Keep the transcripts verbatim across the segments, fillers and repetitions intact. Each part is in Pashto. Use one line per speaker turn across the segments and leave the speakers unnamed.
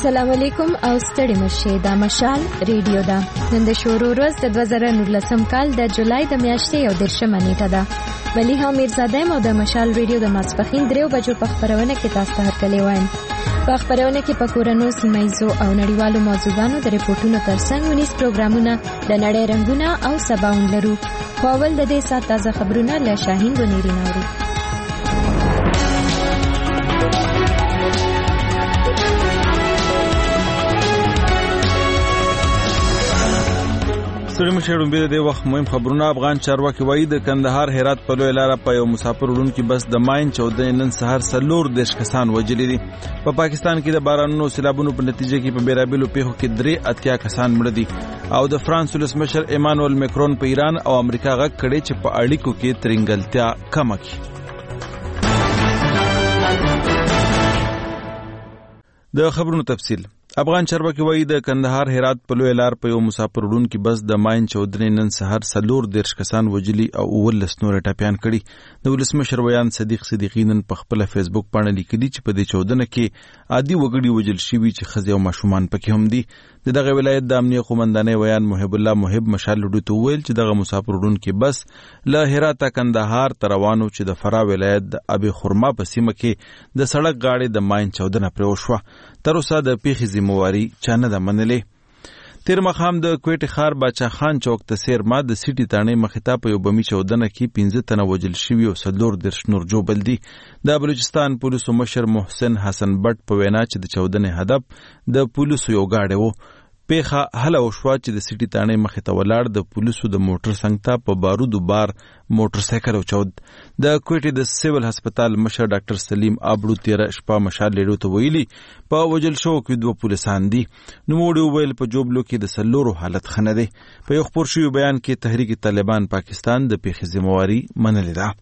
السلام علیکم او ستړي مشه دا مشال ریډیو دا نن د شورو ورځ د دوه زره نولسم کال د جولای د میاشتې یو دېرشمه نیټه ده. ملیحه میرزاده او د مشال ریډیو د ماسپښین دریو بجو په خپرونه کې تاسو ته هرکلی وایم. په خپرونه کې په کورنو سیمایزو او نړیوالو موضوعاتو د ریپورتونو ترڅنګ ونیس پروګرامونه د نړۍ رنگونه او سباون لرو. خو اول د دې سات تازه خبرونه له شاهین بنيري نوري.
سړي مشرون به د وخت مهم خبرونه. افغان چارواکي وایي د کندهار هرات په لوی لار په یو مسافر وړونکي بس د ماین چودنې نن سحر سلور دیش کسان وژلي دي. په پا پاکستان کې د بارانونو سیلابونو په نتیجه کې په بیرابلو پیښو کې درې اتیا کسان مړه دي. او د فرانس ولسمشر ایمانوئل میکرون په ایران او امریکا غږ کړی چې په اړیکو کې ترنګلتیا کمه کړي. د خبرونو تفصیل. افغان چارواکي وایي د کندهار هرات په لوی لار په یو مسافر وړونکي بس د ماین چودنې نن سحر سلور دیرش کسان وژلي او اوولس نور ټپیان کړي. د ولسمشر ویان صدیق صدیقی نن په خپل فیسبوک باندې لیکلي چې په دې چودنه کې عادي وګړي وژل شوي چې ښځې او ماشومان پکې هم دي. د دغه ولایت د امنیه قومندانۍ ویان محب الله محب مشال لډو ته ویل چې دغه مسافر وړونکي بس له هرات کندهار ته روانو چې د فراه ولایت د ابي خرما په سیمه کې د سړک غاړې د ماین چودنه پرې وشوه. تر اوسه د پیښې ذمہواري چا نه ده منلې. تیر مخام د کوټې ښار باچا خان چوک ته سیرما د سیټي تانې مخې ته په یو بمي چودنه کې پنځه تنه وژل شوي او څلور دیرش نور ژوبل دي. د بلوچستان پولیسو مشر محسن حسن بټ په وینا چې د چودنې هدف د پولیسو یو ګاډی و. پیښه هله وشوه چې د سیټي تانې مخې ته ولاړ د پولیسو د موټر څنګ ته په بارودو بار موټر سایکل وچود. د کوټې د سیول هسپتال مشر ډاکټر سلیم ابړو تیره شپه مشال لیډو ته ویلي په وژل شوو کې دوه پولیسان دي. نوموړي وویل په جوبلو کې د څلورو حالت ښه نه دی. په یو خپور شوي بیان کې تحریک طالبان پاکستان د پیښې ذمہواري منلې ده.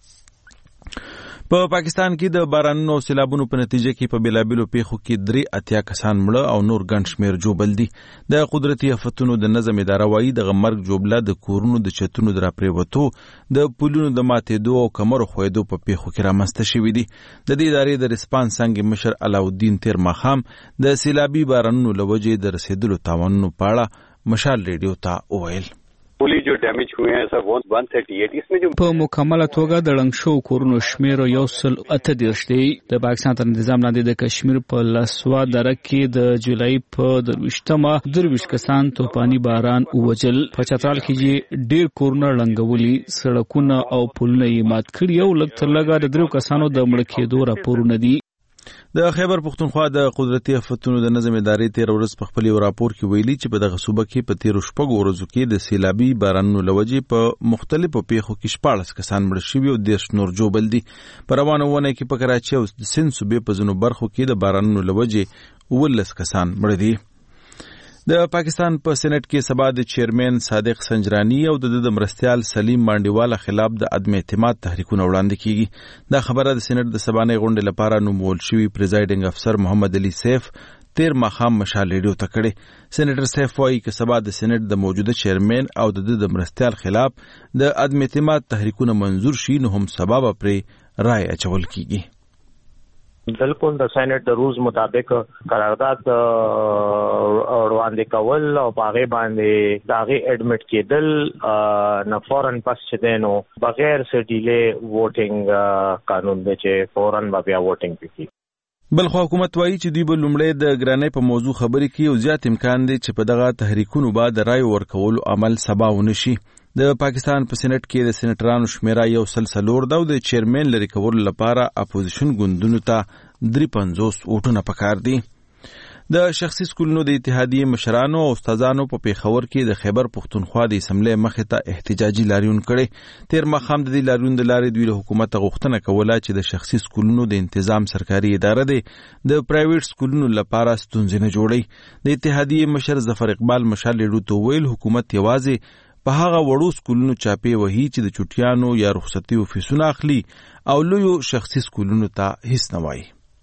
په پاکستان کې د بارانونو او سیلابونو په نتیجه کې په بیلابیلو پیښو کې درې اتیا کسان مړه او نور ګڼ شمېر ژوبل دي. د قدرتي آفتونو د نظم اداره وایي دغه مرګ جوبله د کورونو د چتونو د راپرېوتو د پلونو د ماتېدو او کمرو ښویېدو په پیښو کې رامنځته شوي دي. د دې ادارې د ریسپانس څانګې مشر علاالدین تیر ماښام د سیلابي بارانونو له وجې د رسېدلو تاوانونو په اړه مشال ریډیو ته وویل.
جو ډیمیج ہوئے ہیں سر وہ ون تھرٹی ایٹ اس میں جو
په مکمله توګه د ړنګ شو کورونو شمیر یو سل اته دیرش دی. د پاکستان تر نظام لاندې د کشمیر په لسوا دره کې د جولای په درویشتمه درویشت کسان توپاني باران ووجل. په چترال کې ډیر کورونه ړنګولي، سړکونه او پلونه یې مات کړي. یو لږ تر لږه د درو کسانو د مړه کېدو راپورونه دي.
د خیبر پختونخوا د قدرتي آفتونو د نظم ادارې تیر ورځ په خپل راپور کې ویلي چې په دغه صوبه کې په تیرو شپږو ورځو کې د سیلابي بارانونو له وجې په مختلفو پیښو کې شپاړس کسان مړه شوي او دېرش نور ژوبل دي. په روانه اونۍ کې په کراچۍ او د سند صوبې په ځینو برخو کې د بارانونو له وجې اوولس کسان مړه دي. د پاکستان په سېنات کې سبا د چیرمن صادق سنجرانی او د د مرستيال سلیم مانډیواله خلاف د عدم اعتماد تحریکونه وړاندې کیږي. دا خبره د سېنات د سبانې غونډې لپاره نومول شوی پریزایډینګ افسر محمد علي سیف تیر مخام مشال ریډیو ته کړي. سېنیټر سیف وايي چې سبا د سېنات د موجوده چیرمن او د د مرستيال خلاف د عدم اعتماد تحریکونه منظور شي نو هم سبب پرې رائے اچول کیږي.
بالکل د سېنات د روز مطابق قرارداد وړاندې کول او هغه باندې داغه اډمټ کېدل نه فورن پس چې دینو بغیر څه ډیلې ووټینګ قانون دی چې فورن بیا ووټینګ پکې.
بلخو حکومت وایي چې دوی به لومړی د ګرانۍ په موضوع خبرې کوي او زیات امکان دی چې په دغه تحریکونو به د رایو ورکولو عمل سبا ونه شي. د پاکستان په سېنات کې د سېنټرانو شمیره یو سل څلور ده او د چیرمن لري کولو لپاره اپوزیشن ګوندونو ته درې پنځوس ووټونه پکار دي. د شخصي سکولونو د اتحادیې مشرانو او استادانو په پیښور کې د خیبر پختونخوا د اسمبلی مخې ته احتجاجي لاریون کړي. تیر مخام د دې لاریون د لارې دوی له حکومت غوښتنه کوله چې د شخصي سکولونو د تنظیم سرکاري اداره دی د پرایویټ سکولونو لپاره ستونزې نه جوړي. د اتحادیې مشر ظفر اقبال مشال لیډو ته ویل حکومت یوازې په هغه وړو سکولونو چاپې وهي چې د چټیانو یا رخصتیو فیسونه اخلي او لویو شخصي سکولونو ته هیڅ نه وایي.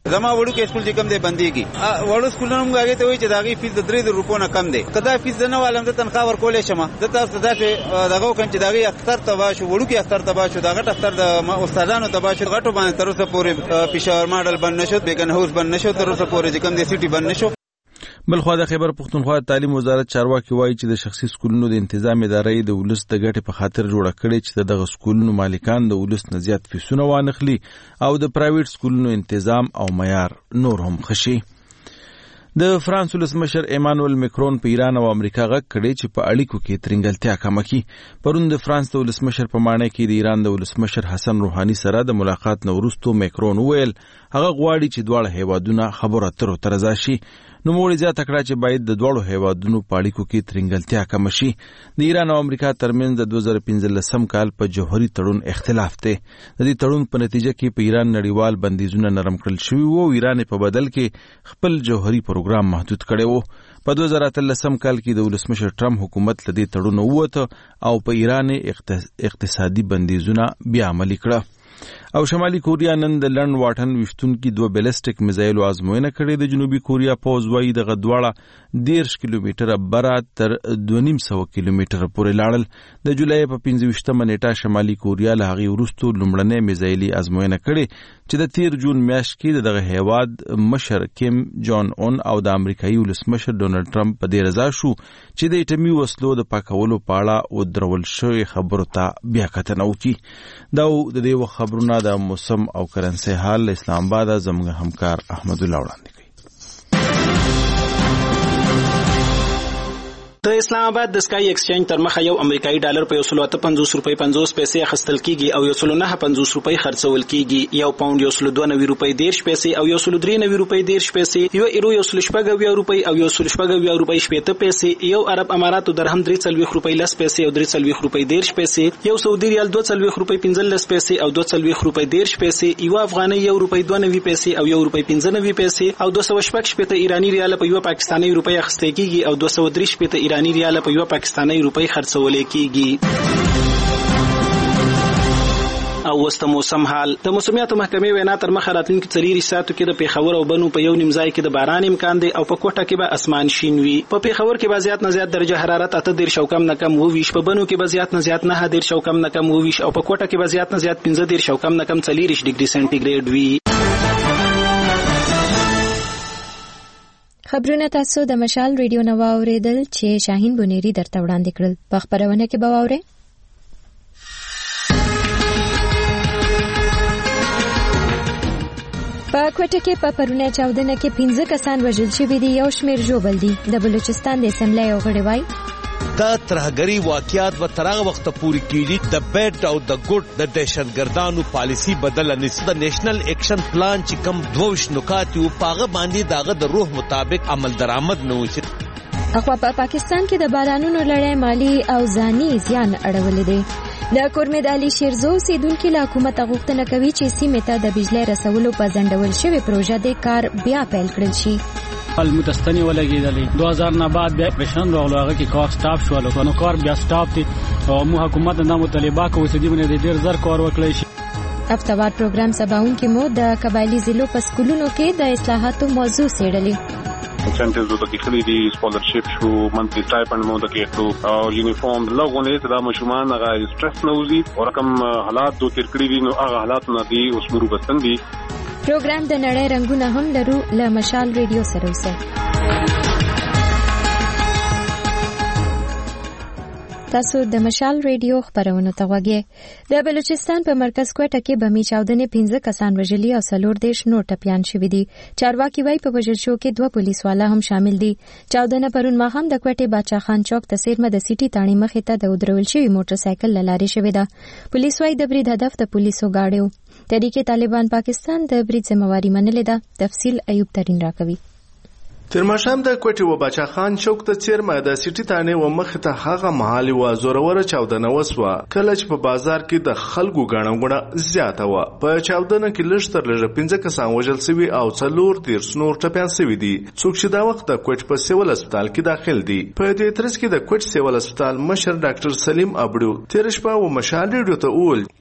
زما وړو کې سکول چې کم دی بنديږي وړو سکولونو موږ هغه ته وایي چې داغي فیس د درې روپو نه کم دی کدا فیس نه والم ته تنخواه ورکولې شمه د تاسو داسې دغه کوم چې داغي اختر ته شو وړو کې اختر ته شو داغه اختر د استادانو ته شو غټو باندې تر اوسه پورې پېښور ماډل بند نشو بیگن هاوس بند نشو تر اوسه پورې چې کم دی سټي بند نشو.
بلخوا د خیبر پختونخوا تعلیم وزارت چارواکي وایي چې د شخصي سکولونو د تنظیم ادارې د ولس د ګټې په خاطر جوړه کړې چې دغه سکولونو مالکان د ولس نه زیات فیسونه وانخلي او د پرایویټ سکولونو تنظیم او معیار نور هم خشي. د فرانس ولسمشر ایمانوئل میکرون په ایران او امریکا غږ کړی چې په اړیکو کې ترنګلتیا کمه کړي. پرون د فرانس د ولسمشر په معنی کې د ایران د ولسمشر حسن روحاني سره د ملاقات نه وروسته میکرون وویل هغه غواړي چې دواړه هیوادونه خبرو اترو ته رضا شي. نو موږ زیاته کړه چې باید د دواړو هیوادونو په اړیکو کې ترنګلتیا کم شي. د ایران او امریکا ترمنځ د دوه زره پنځلسم کال په جوهري تړون اختلاف دی. د دې تړون په نتیجه کې په ایران نړیوال بندیزونه نرم کړل شوي وو او ایران په بدل کې خپل جوهري پروګرام محدود کړی وو. په دوه زره اتلسم کال کې د ولسمشر ټرمپ حکومت له دې تړون ووته او په ایران اقتصادي بندیزونه بیا عملي کړه. او شمالي کوریا نن د لند واټن وشتونکي دوه بیلسټیک میزایل ازموینه کړې. د جنوبي کوریا پوز وایي دغه دواړه دیرش کیلومتره بره تر دوه نیم سوه کیلومتره پورې لاړل. د جولای په پنځه ویشتمه نیټه شمالي کوریا له هغې وروسته لومړنۍ میزایلي ازموینه کړې چې د تیر جون میاشت کې دغه هیواد مشر کیم جون اون او د امریکایي ولسمشر ډونالډ ټرمپ په دې رضا شو چې د اټومي وسلو د پاکولو په اړه ودرول شوې خبرو ته بیا کتنه وکړي. دا د دې خبرونه د موسم او کرنسي حال اسلام آباد زموږ همکار احمد الله وړاندې کوي.
د اسلام آباد د سکای ایکسچینج تر مخه یو امریکایي ډالر په یو سل اته پنځوس روپۍ پنځوس پیسې اخیستل کیږي او یو سل نه پنځوس روپۍ خرڅول کیږي. یو پاوند یو سل دوه نوي روپۍ دیرش پیسې او یو سل درې نوي روپۍ دیرش پیسې، یو ایرو یو سل شپږ اویا روپۍ او یو سل شپږ اویا روپۍ شپېته پیسې، یو عرب اماراتو درهم درې څلوېښت روپۍ لس پیسې او درې څلوېښت روپۍ دیرش پیسې، یو سعودي ریال دوه څلوېښت روپۍ پنځلس پیسې او دوه څلوېښت روپۍ دیرش پیسې، یو افغانۍ یو روپۍ دوه نوي پیسې او یو روپۍ پنځه نوي پیسې او دوه سوه شپږ شپېته ایراني ریال په یو پاکستاني روپۍ اخیستل کیږي او دوه سوه درې شپېته ایراني ریال په یو پاکستاني روپۍ خرڅول کیږي. او وسته موسم حال. د موسمیاتو محکمې وینا تر مخه راتلونکي څلور ساعتو کې د پیښور او بنو په یو نیم ځای کې د باران امکان دی او په کوټه کې به اسمان شین وي. په پیښور کې به زیات نه زیات درجه حرارت اته دېرش او کم نه کم اووه ویشت، په بنو کې به زیات نه زیات نهه دېرش او کم نه کم اووه ویشت او په کوټه کې به زیات نه زیات پنځه دېرش او کم نه کم څلېرویشت ډیګري سنټیګریډ وي.
خبرونه تاسو د مشال ریډیو نو اوریدل چې شاهین بنيري درته وړاندې کړل. په خبرونه کې به واورئ په کوټه کې په پرونه چاودنه کې پنځه کسان وژل شوي دي، یو شمېر ژوبل دي. د بلوچستان د اسمبلی یو غړی وایي
دا ترهګری واقعیات و ترغه وخت پوری کیږي. د بیډ او د ګډ د دهشتګردانو پالیسی بدل نه سي. د نېشنل اکشن پلان چې کم دوش نکات یو پاغه باندې داغه د روح مطابق عمل درآمد نه وشي.
اخوا په پاکستان کې د بارانونو لړۍ مالی او ځاني زیان اړولې دي. د کورمید علي شیرزو سیدونکو له حکومت غوښتنه کوي چې سیمه ته د بجلی رسولو په ځنډول شوی پروژه د کار بیا پیل کړل شي.
المتستنی ولګیدلې دو هزار نه بعد بیا پرشن راغلو هغه کې کار سټاپ شو له نو کار بیا سټاپ دي او مو حکومت نه مطالبه کوي چې دې باندې ډیر زر کار وکړي شي.
هفتوار پروګرام سباون کې مو د قبایلی ضلعو په سکولونو کې د اصلاحاتو موضوع څېړلې.
انسنټیوز د کلی دی سکولرشپ شو منتلی سټایپند مو د کېټو او یونیفارم لغونه ته د مشومان هغه سټرس نوزي او رقم حالات دوه تیر کړی دي نو هغه حالات نه دي اوس مرو بستن دي.
پروګرام د نړۍ رنگونه هم لرو له مشال ریډیو سره اوسئ. تاسو د مشال ریډیو خبرونه ته غوږی. د بلوچستان په مرکز کوټه کې بمي چاودنې پنځه کسان وژلي او څلور دیرش نور ټپیان شوي دي. چارواکي وایي په وژل شو کې دوه پولیس والا هم شامل دي. چاودنه پرون ماښام د کوټې باچا خان چوک ته څیرمه د سیټي تاڼې مخې ته د ودرول شوي موټر سایکل له لارې شوې ده. پولیس وایي د برید هدف د پولیسو ګاډی و. تحریک طالبان پاکستان د برید ذمہواری منلې ده. تفصیل ایوب ترین راکوي.
تر ماښام د کوټې و باچا خان چوک ته څیرمه د سیټي تاڼې و مخې ته هغه مهال و زوروره چاودنه وسوه کله چې په بازار کې د خلکو ګڼه ګوڼه زیاته وه. په چاودنه کې لږ تر لږه پنځه کسان وژل سوي او څلور دیرش نور ټپیان سوي دي. څوک چې دا وخت د کوټ په سیول هسپتال کې داخل دي. په دې ترڅ کې د کوټ سیول هسپتال مشر ډاکټر سلیم ابړو تیر شپه و مشال ریډیو ته وویل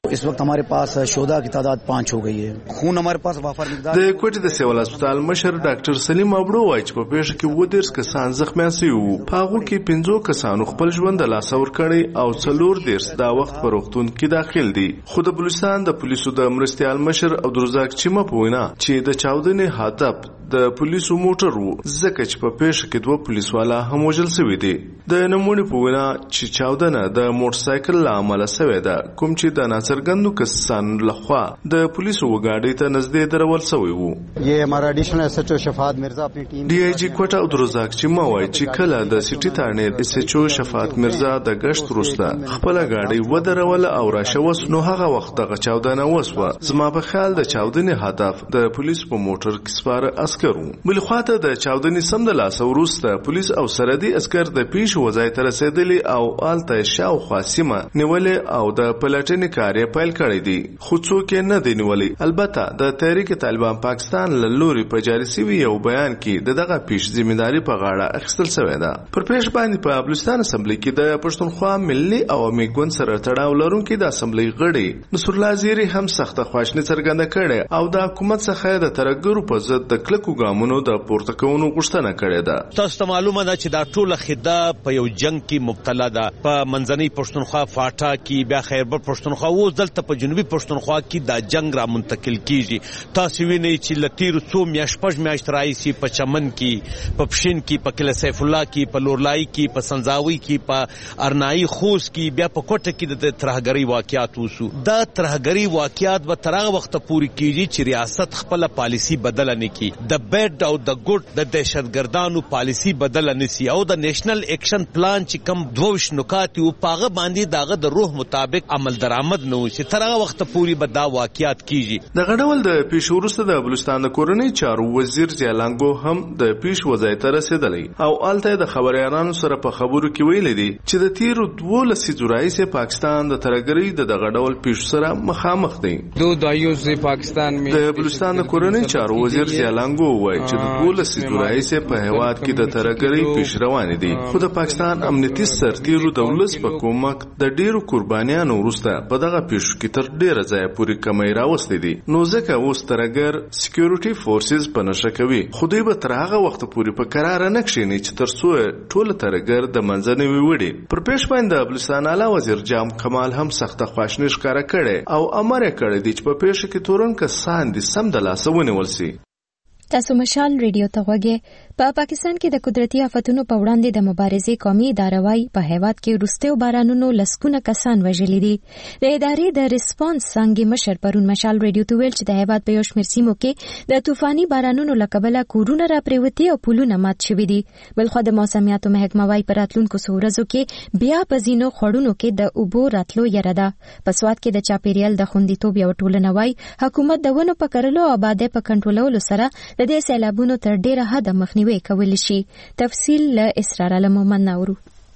इस वक्त हमारे पास शोधा की तादाद पाँच हो गई है। खून हमारे पास वाफर मिकदार
د کوټې د سیول هسپتال مشر ډاکټر سلیم ابړو وایي چې په پیښه کې اووه دېرش کسان زخمیان شوي وو. په هغو کې پنځو کسانو خپل ژوند د لاسه ورکړی او څلور دېرش دا وخت په روغتون کې داخل دي. خو د بلوچستان د پولیسو د مرستیال مشر عبدالرزاق چیمه په وینا چې د چاودنې هدف د پولیسو موټر وو ځکه چې په پیښه کې دوه پولیسوالا هم وژل شوي دي. د نمونې په وینا چې چاودنه د موټرسایکل له امله شوې ده کوم چې د ناڅرګندو کسانو لخوا د پولیسو وګاډۍ ته نږدې درول شوی وو.
یہ ہمارا ایڈیشنل ایس ایچ او شفاعت مرزا اپنی ټیم
ډي آی جي کوټه عبدالرزاق چیمه وایي چې کله د سټي تانې ایس ایچ او شفاعت مرزا د گشت وروسته خپله گاډۍ ودروله او راشوس نو هغه وخت دغه چاودنه وسوه. زما په خیال د چاودنې هدف د پولیس په موټر کې سپاره عسکر وو. بل خواته د چاودنې سم د لاسه وروسته پولیس او سرحدي عسکر د پیښې وځای ته رسېدلي او هلته شاوخوا سیمه نیولې او د پلټنې کار یې پیل کړی دی. خو څوک یې نه دی نیولی. البته د تحریک طالبان پاکستان له لوري په جاري شوي یو بیان کې د دغه پیښې ذمہداري په غاړه اخیستل شوې ده. پر پیښ باندې په بلوچستان اسمبلی کې د پښتونخوا ملي عوامي ګوند سره تړاو لرونکي د اسمبلی غړي نصر الله زیری هم سخته خواشیني څرګنده کړې او د حکومت څخه د ترګرو په ضد د کلکو ګامونو د پورته کولو غوښتنه کړې ده.
تاسو ته معلومه ده چې دا ټوله خده په یو جنگ کې مبتلا ده. په منځنۍ پښتونخوا فاټا کې بیا خیربر پښتونخوا او دلته په جنوبي پښتونخوا کې دا جنگ را منتقل کیږي. تاسو وینئ چې لتیر څو میاشت پښ میاشت راځي په چمن کې په پښین کې په کله سیف الله کې په لورلای کې په سنځاوي کې په ارنای خوست کې بیا په کوټه کې د ترهګری واقعیات وسو. دا ترهګری واقعیات به تر هغه وخت پورې کیږي چې ریاست خپل پالیسی بدل نه کړي. د بیډ او د ګډ د دهشتګردانو پالیسی بدل نه سي او د نېشنل اکشن پلان چې کم دوش نکات او پاغه باندې داغه د روح مطابق عمل درآمد نه وشي تر هغه وخت پورې به دا واقعیات کیږي.
د غډول د پیښ وروسته د بلوچستان د کورنۍ چارو وزیر زیالانګو هم د پیښ وځای ته رسیدلی او الته د خبريالانو سره په خبرو کې ویلي دي چې د تیرو دوه لسیزو راهیسې پاکستان د ترګری د غډول پیښ سره مخامخ دی.
دو دایو زی پاکستان می
د بلوچستان د کورنۍ چارو وزیر زیالانګو وایي چې د دوه لسیزو راهیسې په هیواد کې د ترګری پیښ روان دي. خو د پاکستان امنیتي سرتیرو د ولس په کومک د ډیرو قربانیانو وروسته په دغه پیښو کې تر ډیره ځای پورې کمی راوستې دي. نو ځکه اوس ترګر سکیورټي فورسز په نشه کوي. خو دوی به تر هغه وخت پورې په قرار نه کښیني چې تر څو ټول ترګر د منځنۍ وړي. پر پیښ باندې د بلوچستان اعلی وزیر جام کمال هم سخته خواشیني ښکاره کړې او امر یې کړی دی چې په پیښه کې تورن کسان دي سم د لاسه ونیول شي.
تاسو مشال ریډیو ته غوږی. په پاکستان کې د قدرتي آفتونو په وړاندې د مبارزې قومي اداره وايي په هیواد کې وروستیو بارانونو لسګونه کسان وژلي دي. د ادارې د ریسپانس څانګې مشر پرون مشال ریډیو ته ویل چې د هیواد په یو شمېر سیمو کې د طوفاني بارانونو له کبله کورونه راپریوتي او پلونه مات شوي دي. بلخوا د موسمیاتو محکمه وايي په راتلونکو څو ورځو کې بیا په ځینو خوړونو کې د اوبو راتلو یره ده. په سوات کې د چاپیریال د خوندیتوب یوه ټولنه وايي حکومت د ونو په کرلو او آبادۍ په کنټرولولو سره د دې سیلابونو تر ډیره حده مخنیوی کولی شي. تفصیل له اسرار محمد ناورو.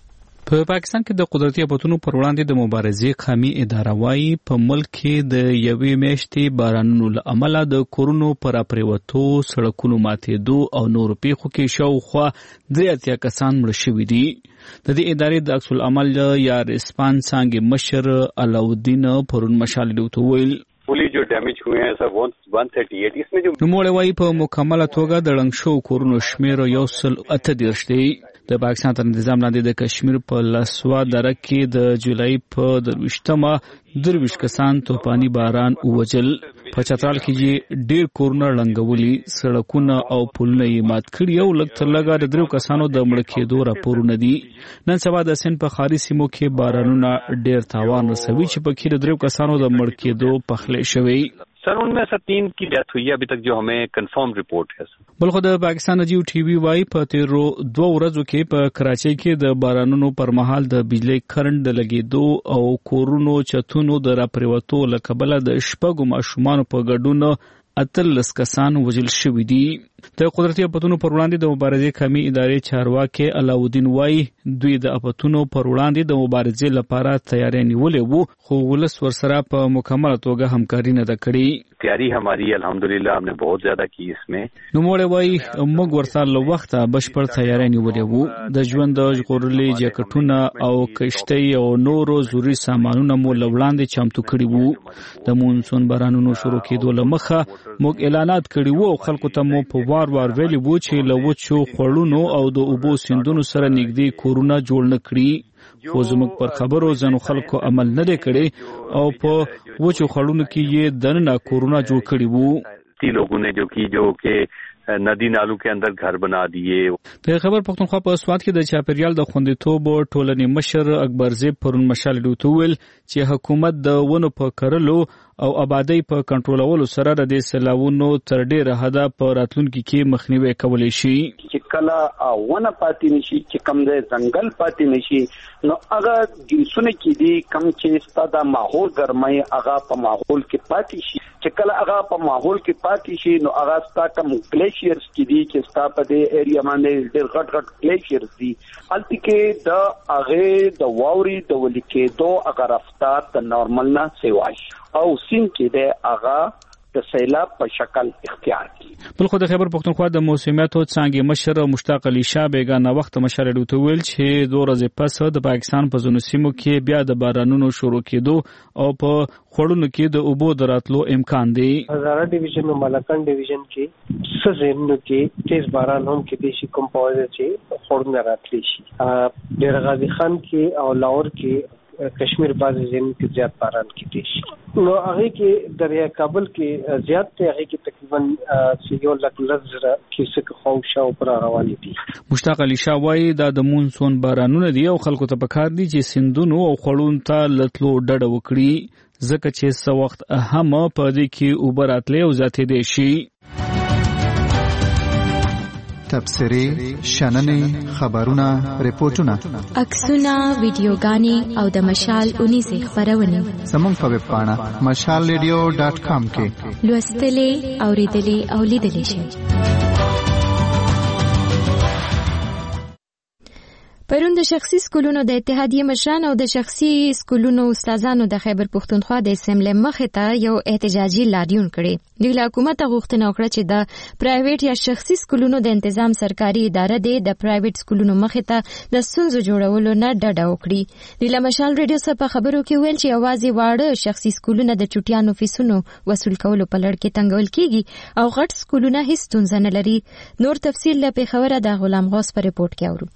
په پاکستان کې د قدرتي آفتونو پر وړاندې د مبارزې قومي اداره وايي په ملک کې د یوې میاشتې بارانونو له امله د کورونو پر راپریوتو سړکونو ماتېدو او نورو پیښو کې شاوخوا درې اتیا کسان مړه شوي دي. د دې ادارې د عکس العمل یا ریسپانس څانګې مشر علاؤالدین پرون مشال ریډیو ته ویل
पुलिस जो डैमेज हुए हैं सर वन थर्टी एट इसमें जो
نوموړی وایي په مکمله توګه د ړنګ شوو کورونو شمېر یو سل اته دېرش دی. د پاکستان تر نظام لاندې د کشمیر په لسوا دره کې د جولای په درویشتمه درویشت کسان توپاني باران ووژل. په چترال کې ډېر کورونه ړنګولي، سړکونه او پلونه یې مات کړي او لږ تر لږه د درېو کسانو د مړه کېدو راپورونه دي. نن سبا د سند په ښاري سیمو کې بارانونه ډېر تاوان رسوي چې پکې د درېو کسانو د مړه کېدو پخلی شوی.
सर उनमें से तीन की डेथ हुई है अभी तक जो हमें कंफर्म रिपोर्ट है.
بلخو د پاکستان جیو ټي وی وايي په تیرو دوه ورځو کې په کراچۍ کې د بارانونو پر مهال د بجلی کرنټ د لګېدو او کورونو چتونو د راپریوتو له کبله د شپږو ماشومانو په ګډون اتلس کسان وژل شوي دي. د قدرتي اپتونو پر وړاندې د مبارزې قومي ادارې چارواکي علاودین وای دوی د اپتونو پر وړاندې د مبارزې لپاره تیاری نیولې وو خو ولس ورسره په مکمل توګه همکاري نه کړې.
تیاری हमारी अल्हम्दुलिल्लाह हमने बहुत ज्यादा की इसमें.
نو موږ وای موږ ورسره له وخته بشپړ تیاری نیولې وو. د ژوند د ژغورلې جاکټونه او کشتۍ او نورو ضروري سامانونه مو لوړاندې چمتو کړي وو. د مونسون بارانونو شروع کېدو لمخه موږ اعلانات کړي وو او خلکو ته مو په وار وار ویلي وو چې له وچو خړونو او د اوبو سیندونو سره نږدې کورونه جوړ نه کړي. خو زموږ پر خبرو ځنو خلکو عمل نه دی کړی او په وچو خړونو کې یې دننه کورونه جوړ کړي وو.
تی لوگوں نے جو کی جو کہ ندی نالو کے اندر گھر بنا دیے.
د خبر پښتونخوا په سواد کې د چاپیریال د خوندیتوب ټولنې مشر اکبر زیب پرون مشال ډوتول چې حکومت د ونو په کرلو او آبادی په کنټرولولو سره د سیلاوونو تر ډیره حده په راتلونکي کې مخنیوي کولی شي.
چې کله ونه پاتې نشي چې کم د ځنګل پاتې نشي نو هغه جنسونه کې دي کم چې ستاسو ماحول ګرمای هغه په ماحول کې پاتې شي. چې کله هغه په ماحول کې پاتې شي نو هغه ستاسو کم ګلیشیرز کې دي چې ستاسو په دې ایریا باندې ډېر غټ غټ ګلیشیرز دي. هلته کې د هغه د واوري د ولیکېدو هغه رفتار د نارمل نه سیوای او سین کې د هغه د سیلاب په شکل اختیار کی.
بل خو د خبر پښتونخوا د موسمیاتو څنګه مشر مشتاق علي شاه بیگانه وخت مشر ډوته ویل چې دوه ورځې پس د پاکستان په ځینو سیمو کې بیا د بارانونو شروع کېدو او په خړونو کې د اوبو دراتلو امکان دی.
هزاره ډیویژن او ملکان ډیویژن کې څه زمینو کې تیز باران هم کې دي چې کوم پوهه چې خړونه راتلی شي. ډیر غازی خان کې او لاهور کې کشمیر بعضی زمین کې زیات باران کې دي شي. نو هغه کې دریا کابل کې زیات ته هغه کې تقریبا یو لک لزره کې څه خوښه او پر روان دي.
مشتاق علي شاه وايي دا د مونسون بارانونه دي او خلکو ته پکار دي چې سندونو او خړون ته لتلو ډډه وکړي ځکه چې څو وخت هم په دې کې اوبراتلې او زیاتې دي شي.
تبصرې، شننې، خبرونه، ریپورتونه،
عکسونه، ویډیوګانې او د مشال اونیزې خبرونه
زموږ په ویب پاڼه مشال ریډیو ډاټ کام کې
لوستلې، اوریدلې او لیدلې شئ. پرون د شخصي سکولونو د اتحادیې مشران او د شخصي سکولونو استادانو د خیبر پښتونخوا د اسمبلی مخې ته یو احتجاجي لاریون کړی. دوی له حکومت غوښتنه وکړه چې د پرایویټ یا شخصي سکولونو د تنظیم سرکاري اداره دی د پرایویټ سکولونو مخې ته د ستونزو جوړولو نه ډډه وکړي. دوی له مشال ریډیو سره په خبرو کې ویل چې یوازې واړه شخصي سکولونه د چټیانو فیسونو وصول کولو په لړ کې تنګول کیږي او غټ سکولونه هیڅ ستونزه نه لري. نور تفصیل له پیښوره د غلام غوث په ریپورت کې اورو.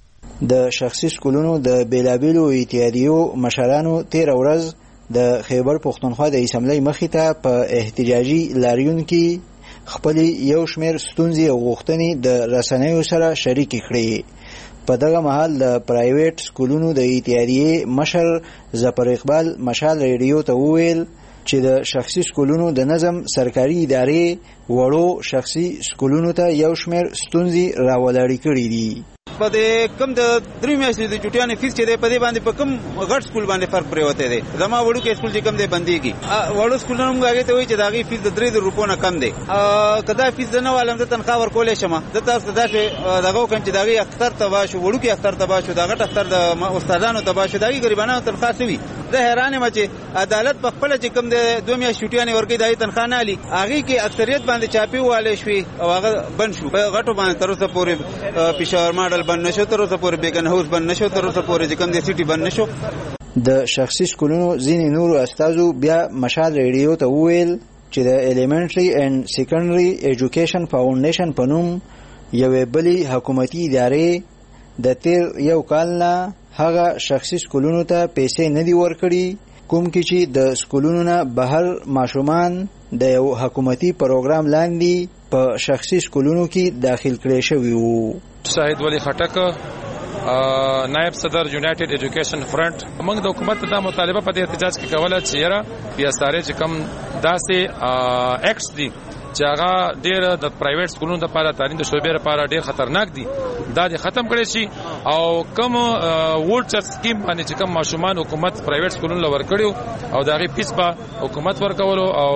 د شخصي سکولونو د بیلابیلو اتحادیو مشرانو تیر ورځ د خیبر پښتونخوا د اسمبلی مخې ته په احتجاجي لاریون کې خپل یو شمېر ستونزې او غوښتنې د رسنیو سره شریکې کړې. په دغه مهال د پرایویټ سکولونو د اتحادیې مشر ظفر اقبال مشال ریډیو ته وویل چې د شخصي سکولونو د نظم سرکاري ادارې وړو شخصي سکولونو ته یو شمېر ستونزې راولاړې کړې دي.
په دې کم د درې میاشتې د چټیانو فیس چې دی په دې باندې په کم غټ سکول باندې فرق پریوته دی. زما وړو کې سکول چې کم دی بنديږي وړو سکولونو موږ هغه ته وایي چې دا غي فیس د درې روپو نه کم دی. کدا فیس نه والم د تنخواه ورکولې شمه د تاسو داسې دغه کوم چې دا غي اختر تبا شو وړو کې اختر تبا شو دا غټ اختر د استادانو تبا شو دا غي غریبانو تنخواه سوي. زه حیران یم چې عدالت په خپل چې کم دی دوه میاشتې چټیانو ورګي دای تنخواه نه علي هغه کې اکثریت باندې چاپی والے شوي او هغه بند شو غټو باندې تر اوسه پورې پېښور ماډل بند نشو تر اوسه پورې بیگن هاوس بند نشو تر اوسه پورې چې کوم دی سیټي بند نشو.
د شخصي سکولونو ځینې نورو استادو بیا مشال ریډیو ته وویل چې د ایلیمنټري اینڈ سیکنډري ایجوکیشن فاونډیشن په نوم یوې بلې حکومتي ادارې د تیر یو کال نه هغه شخصي سکولونو ته پیسې نه دي ورکړي کوم کې چې د سکولونو نه بهر ماشومان د یو حکومتي پروګرام لاندې په شخصي سکولونو کې داخل کړي شوي وو.
شاهد ولی خټک نائب صدر یونایټډ ایجوکیشن فرنٹ موږ د حکومت د مطالبه په احتجاج کې کوله چې یاره بیا ستاره چې کم داسې اکټس دي چې هغه ډېر د پرایویټ سکولونو لپاره تعلیم د شعبې لپاره ډېر خطرناک دي دا د ختم کړي شي او کوم وولچر سکیم باندې چې کوم ماشومان حکومت پرایویټ سکولونو لور کړیو او دا غي پیس به حکومت ورکولو او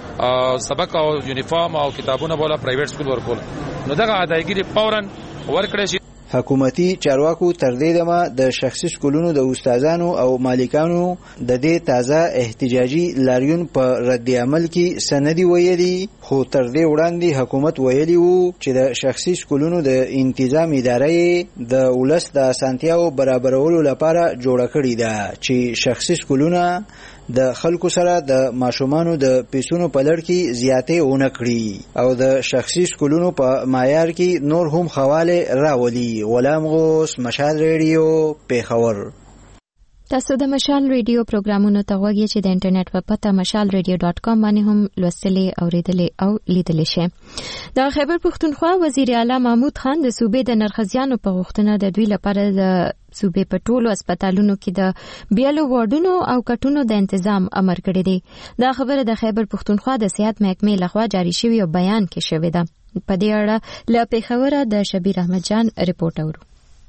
سبق او یونیفارم او کتابونه بوله پرایویټ سکول ورکول نو دا ادایګي فورا ورکړي شي.
حکومتي چارواکو تر دې دمه د شخصي سکولونو د استادانو او مالکانو د دې تازه احتجاجي لاریون په رد عمل کې سندي ویلي خو تر دې وړاندې حکومت ویلي وو چې د شخصي سکولونو د انتظام ادارې د ولس د اسانتیاو برابرولو لپاره جوړه کړې ده چې شخصي سکولونه د خلکو سره د ماشومانو د پیسونو په لړ کې زیاتې ونه کړي او د شخصي سکولونو په معیار کې نور هم خواله راولي. غلام غوث، مشال ریډیو، پیښور.
تاسو د مشال ریډیو پروګرامونو ته غوږی چې د انټرنیټ په پته مشال ریډیو ډاټ کام باندې هم لوستلې اوریدلې او لیدلې شئ. د خیبر پښتونخوا وزیر اعلی محمود خان د صوبې د نرخزیانو په غوښتنه د دوی لپاره د صوبې په ټولو هسپتالونو کې د بیلو وارډونو او کټونو د تنظیم امر کړی دی. دا خبره د خیبر پښتونخوا د صحت محکمې لخوا جاری شوی او بیان کې شوی ده. په دې اړه له پیښوره د شبیر احمد جان ریپورت اورو.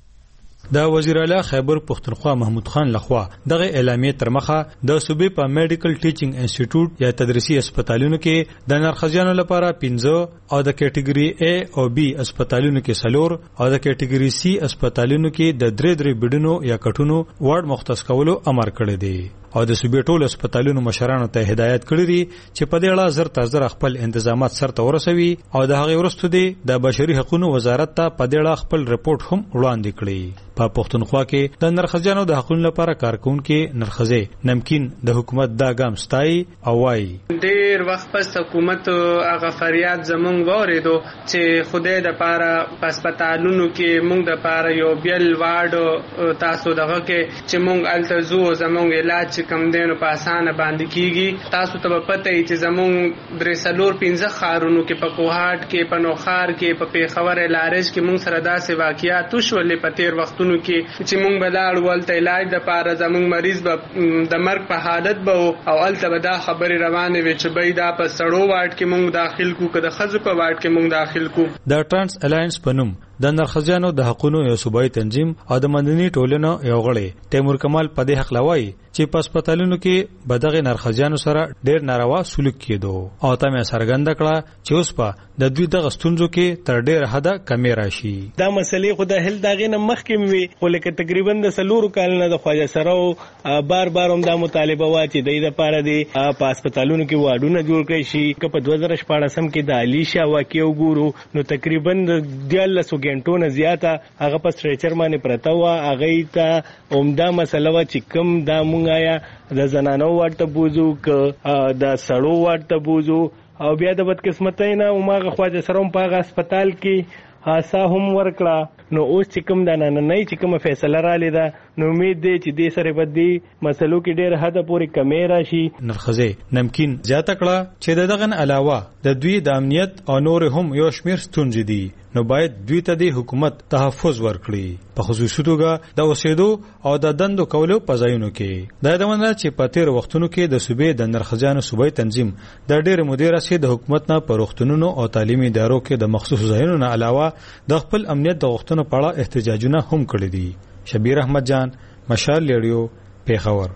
د وزیر اعلی خیبر پښتونخوا محمود خان لخوا دغه اعلامیه تر مخه د صوبې په میډیکل ټیچینګ انسټیټیوټ یا تدریسي هسپتالونو کې د نرخزیانو لپاره پنځه او د کټګوري A او B هسپتالونو کې څلور او د کټګوري C هسپتالونو کې د درې درې بیډونو یا کټونو وارډ مختص کولو امر کړی دی او د صوبې ټولو هسپتالونو مشرانو ته هدایت کړی دی چې په دې اړه زر تر زر خپل انتظامات سرته ورسوي او د هغې وروسته دی د بشري حقوقو وزارت ته په دې اړه خپل رپورټ هم وړاندې کړي. په پښتونخوا کې د نرخزیانو د حقوقو لپاره کارکونکو نرخزه نمکین د حکومت دا ګام ستای او وای
ډیر وخت پس حکومت هغه فریاد زمونږ وریدو چې خدای د پاره هسپتالونو کې مونږ د پاره یو بیل وارډ تاسو دغه کې چې مونږ التزو زمونږ علاج کم دینو په اسانه باندې کیږي. تاسو ته پته ای چې زمونږ درې سلور پنځه خارونو کې په کوهاټ کې په نوخار کې په پیښور لارج کې مونږ سره داسې واقعیات وشولې په تیر وختونو کې چې مونږ بلاړ ولته علاج د پاره زمونږ مریض به د مرګ په حالت به او الته به دا خبري روانه وي چې بې دا په سړو واټ کې مونږ داخل کو که د خزو په واټ کې مونږ داخل کو.
د ټرانس الاینس پنوم د نرخزیانو د حقوقو یو صوبایي تنظیم او د مدني ټولنو یو غړی تیمور کمال په دې حق لوي چې په هسپتالونو کې بدغه نرخزیانو سره ډېر ناروا سلوک کېدو او تمه سرګند کړه چې اوس په د دوی د غستونځو کې تر ډېر حدا کمی راشي.
دا مسلې خو د هل داغې نه مخکې وي خو لکه تقریبا د سلورو کالونو د خواجه سره بار بار هم دا مطالبه وا چې د دې لپاره دی په هسپتالونو کې واډونه جوړ کړي شي. که په دوه زره شپاړسم کې د علیشا واقع وګورو نو تقریبا د دیالسو غنټو نه زیاته هغه په سټریچر باندې پرته و هغه ته عمده مسله و چې کم دا مونږه د زنانو ورته بوزو ک د سړو ورته بوزو او بیا د بدقسمتۍ نه عمره خواجه سره په هغه هسپتال کې حادثه هم ورکړه. نو اوس چې کوم د نننۍ چې کومه فیصله را لیده نو امید دی چې دې سره به دې مسلو کې ډېر حده پورې کمی راشي.
نرخزه نمکین زیاته کړه چې دغه علاوه د دوی د امنیت او نور هم یو شمیر ستونزې دي نو باید دوی ته د حکومت تحفظ ورکړي په خصوصي توګه د اوسېدو او د دندو کولو په ځایونو کې. دا د مننه چې په تیر وختونو کې د صوبې د نرخزیانو صوبایي تنظیم د ډېر مدیر سي د حکومت نه پر وختونو او تعلیمي ادارو کې د مخصوص ځایونو نه علاوه د خپل امنیت د غوښتنو په اړه احتجاجونه هم کړي دي. شبیر احمد جان، مشال ریډیو، پیښور.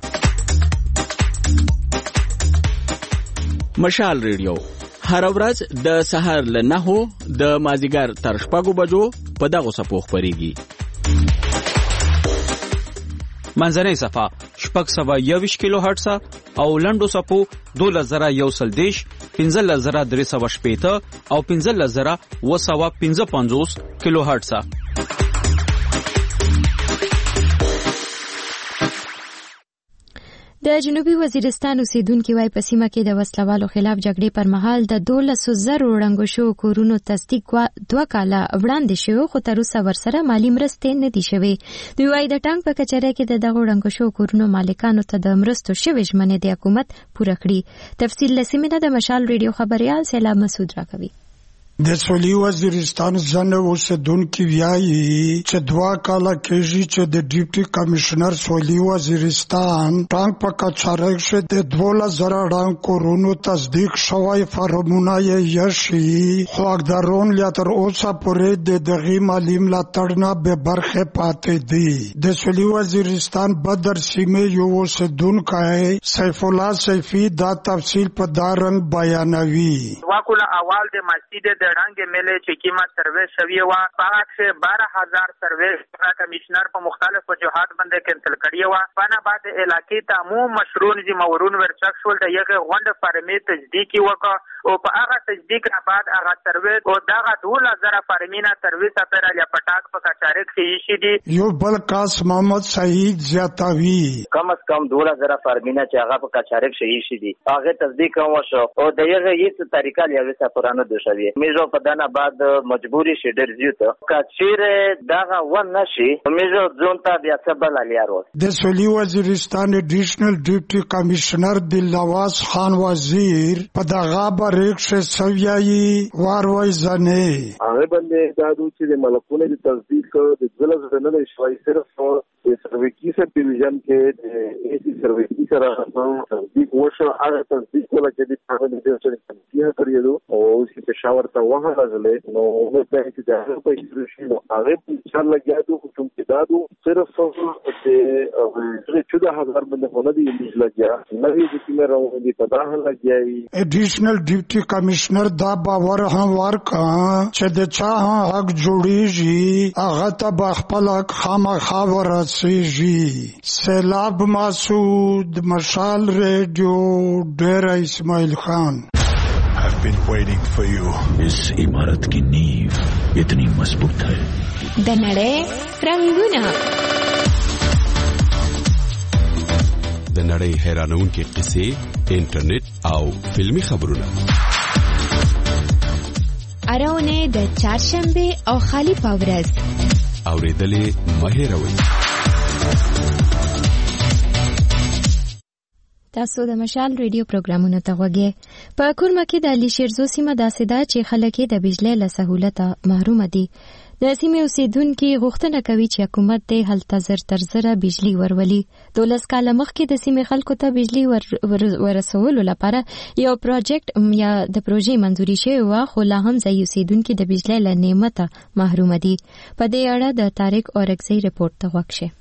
مشال ریډیو هر ورځ د سهار له نهو د مازیګر تر شپږو بجو په دغه صفو خبريږي. منځنۍ صفه شپږ سوه یوویشت کیلو هرتز او لنډو صفو دولس زره یو سل دیش پنځلس زره درې سوه شپېته او پنځلس زره اوه سوه پنځه پنځوس کیلو هرتز.
د جنوبي وزیرستان اوسیدونکو وايي په سیمه کې د وسلوالو خلاف جګړې پر مهال د دولس زره وړاندې شو کورونو تصدیق دوه کاله وړاندې شو خو تر اوسه ورسره مالی مرستې نه دي شوې. دوی وايي د ټانک په کچره کې د دغه وړاندې شو کورونو مالکانو ته د مرستو شوې ژمنې د حکومت پوره کړې. تفصیل لسیمه د مشال ریډیو خبريال سیلا مسعود راکوي.
د سولي وزیرستان ځنه اوسیدونکي وایي چې دوه کاله کېږي چې د ډیپټي کمشنر سولي وزیرستان ټانک په کچارک شه د دوه زره ډان کورونو تصدیق شوی فارمونه یې یشي خو اقدارون لا تر اوسه پورې د دغه مالی ملاتړ نه به برخه پاتې دي. د سولي وزیرستان بدر سیمه یو اوسیدونکی سیف الله سیفی دا تفصیل په دارنګ بیانوي.
واکولا اول د مسجد رنگ ملے چکیما سروے شوی وا پاک سے بارہ ہزار سروے کمشنر په مختلف وجوهات باندې کینسل کړی وا پانا بعد علاقې ته مو مشرون جی مورون ورچک شول د یغه غونډ فارمې تجدیدی وکړه او په هغه تجدید نه بعد هغه سروے او دغه دوه زره فارمینا سروې سفر یا پټاک په کچارک کې شي دي.
یو بل کاس محمد سعید زیاتوی
کم از کم دوه زره فارمینا چې هغه په کچارک شي دي هغه تصدیق کوم شو او د یغه هیڅ طریقه لوي سفرانه دوشوي میزو په دنه بعد مجبوری شي ډیر زیاته کچیر دغه ون نشي میزو ځون ته بیا سبل الیارو.
د سولي وزیرستان ایډیشنل ډیپټي کمشنر دلواز خان وزیر په دغه بریښه سویایي واروي ځنه
هغه باندې دا دوی چې ملکونه د تصدیق د ځل زنه د شوي صرف د سرویکی سره ډیویژن کې د ایسی سرویکی سره تصدیق وشو هغه تصدیق ولا چې د هغه د ډیویژن کې کړیدو او چې پېښور ته وه راغله نو موږ ته چې دا په شروع نو هغه په چل لګیادو کوم چې دادو صرف د چودہ هزار باندې ونه دي لګیا نوې د کیمه راوړي دي په داه لګیای.
ایډیشنل ډیپټي کمشنر دا باور هم ورکا چې د چا حق جوړیږي هغه ته خپل خامخا ورسیږي. سیلاب مسعود مشال ریډیو ډیر اسماعیل خان.
I've been waiting for you. इस इमारत की नींव इतनी मजबूत है.
د نړۍ رنگونه
د نړۍ حیرانونکې قصې انټرنیټ او فلمی خبرونه
اراونه د چهارشنبه او خالی پاورز
اوریدلې مهیروي.
تاسو د مشال ریډیو پروګرامونو ته غوږی. په کورمه کې د علي شیرزو سیمه داسې ده چې خلک د بجلی له سهولت محروم دي. د سیمې اوسیدونکي غوښتنه کوي چې حکومت دې هلته زر تر زره بجلی ورولي. دولس کاله مخکې د سیمې خلکو ته بجلی ورسولو لپاره یو پروجیکټ یا د پروژې منځوري شوی و خو لا هم ځایي اوسیدونکي د بجلی له نعمته محروم دي. په دې اړه د طارق اورکزی رپورټ ته غوږ شئ.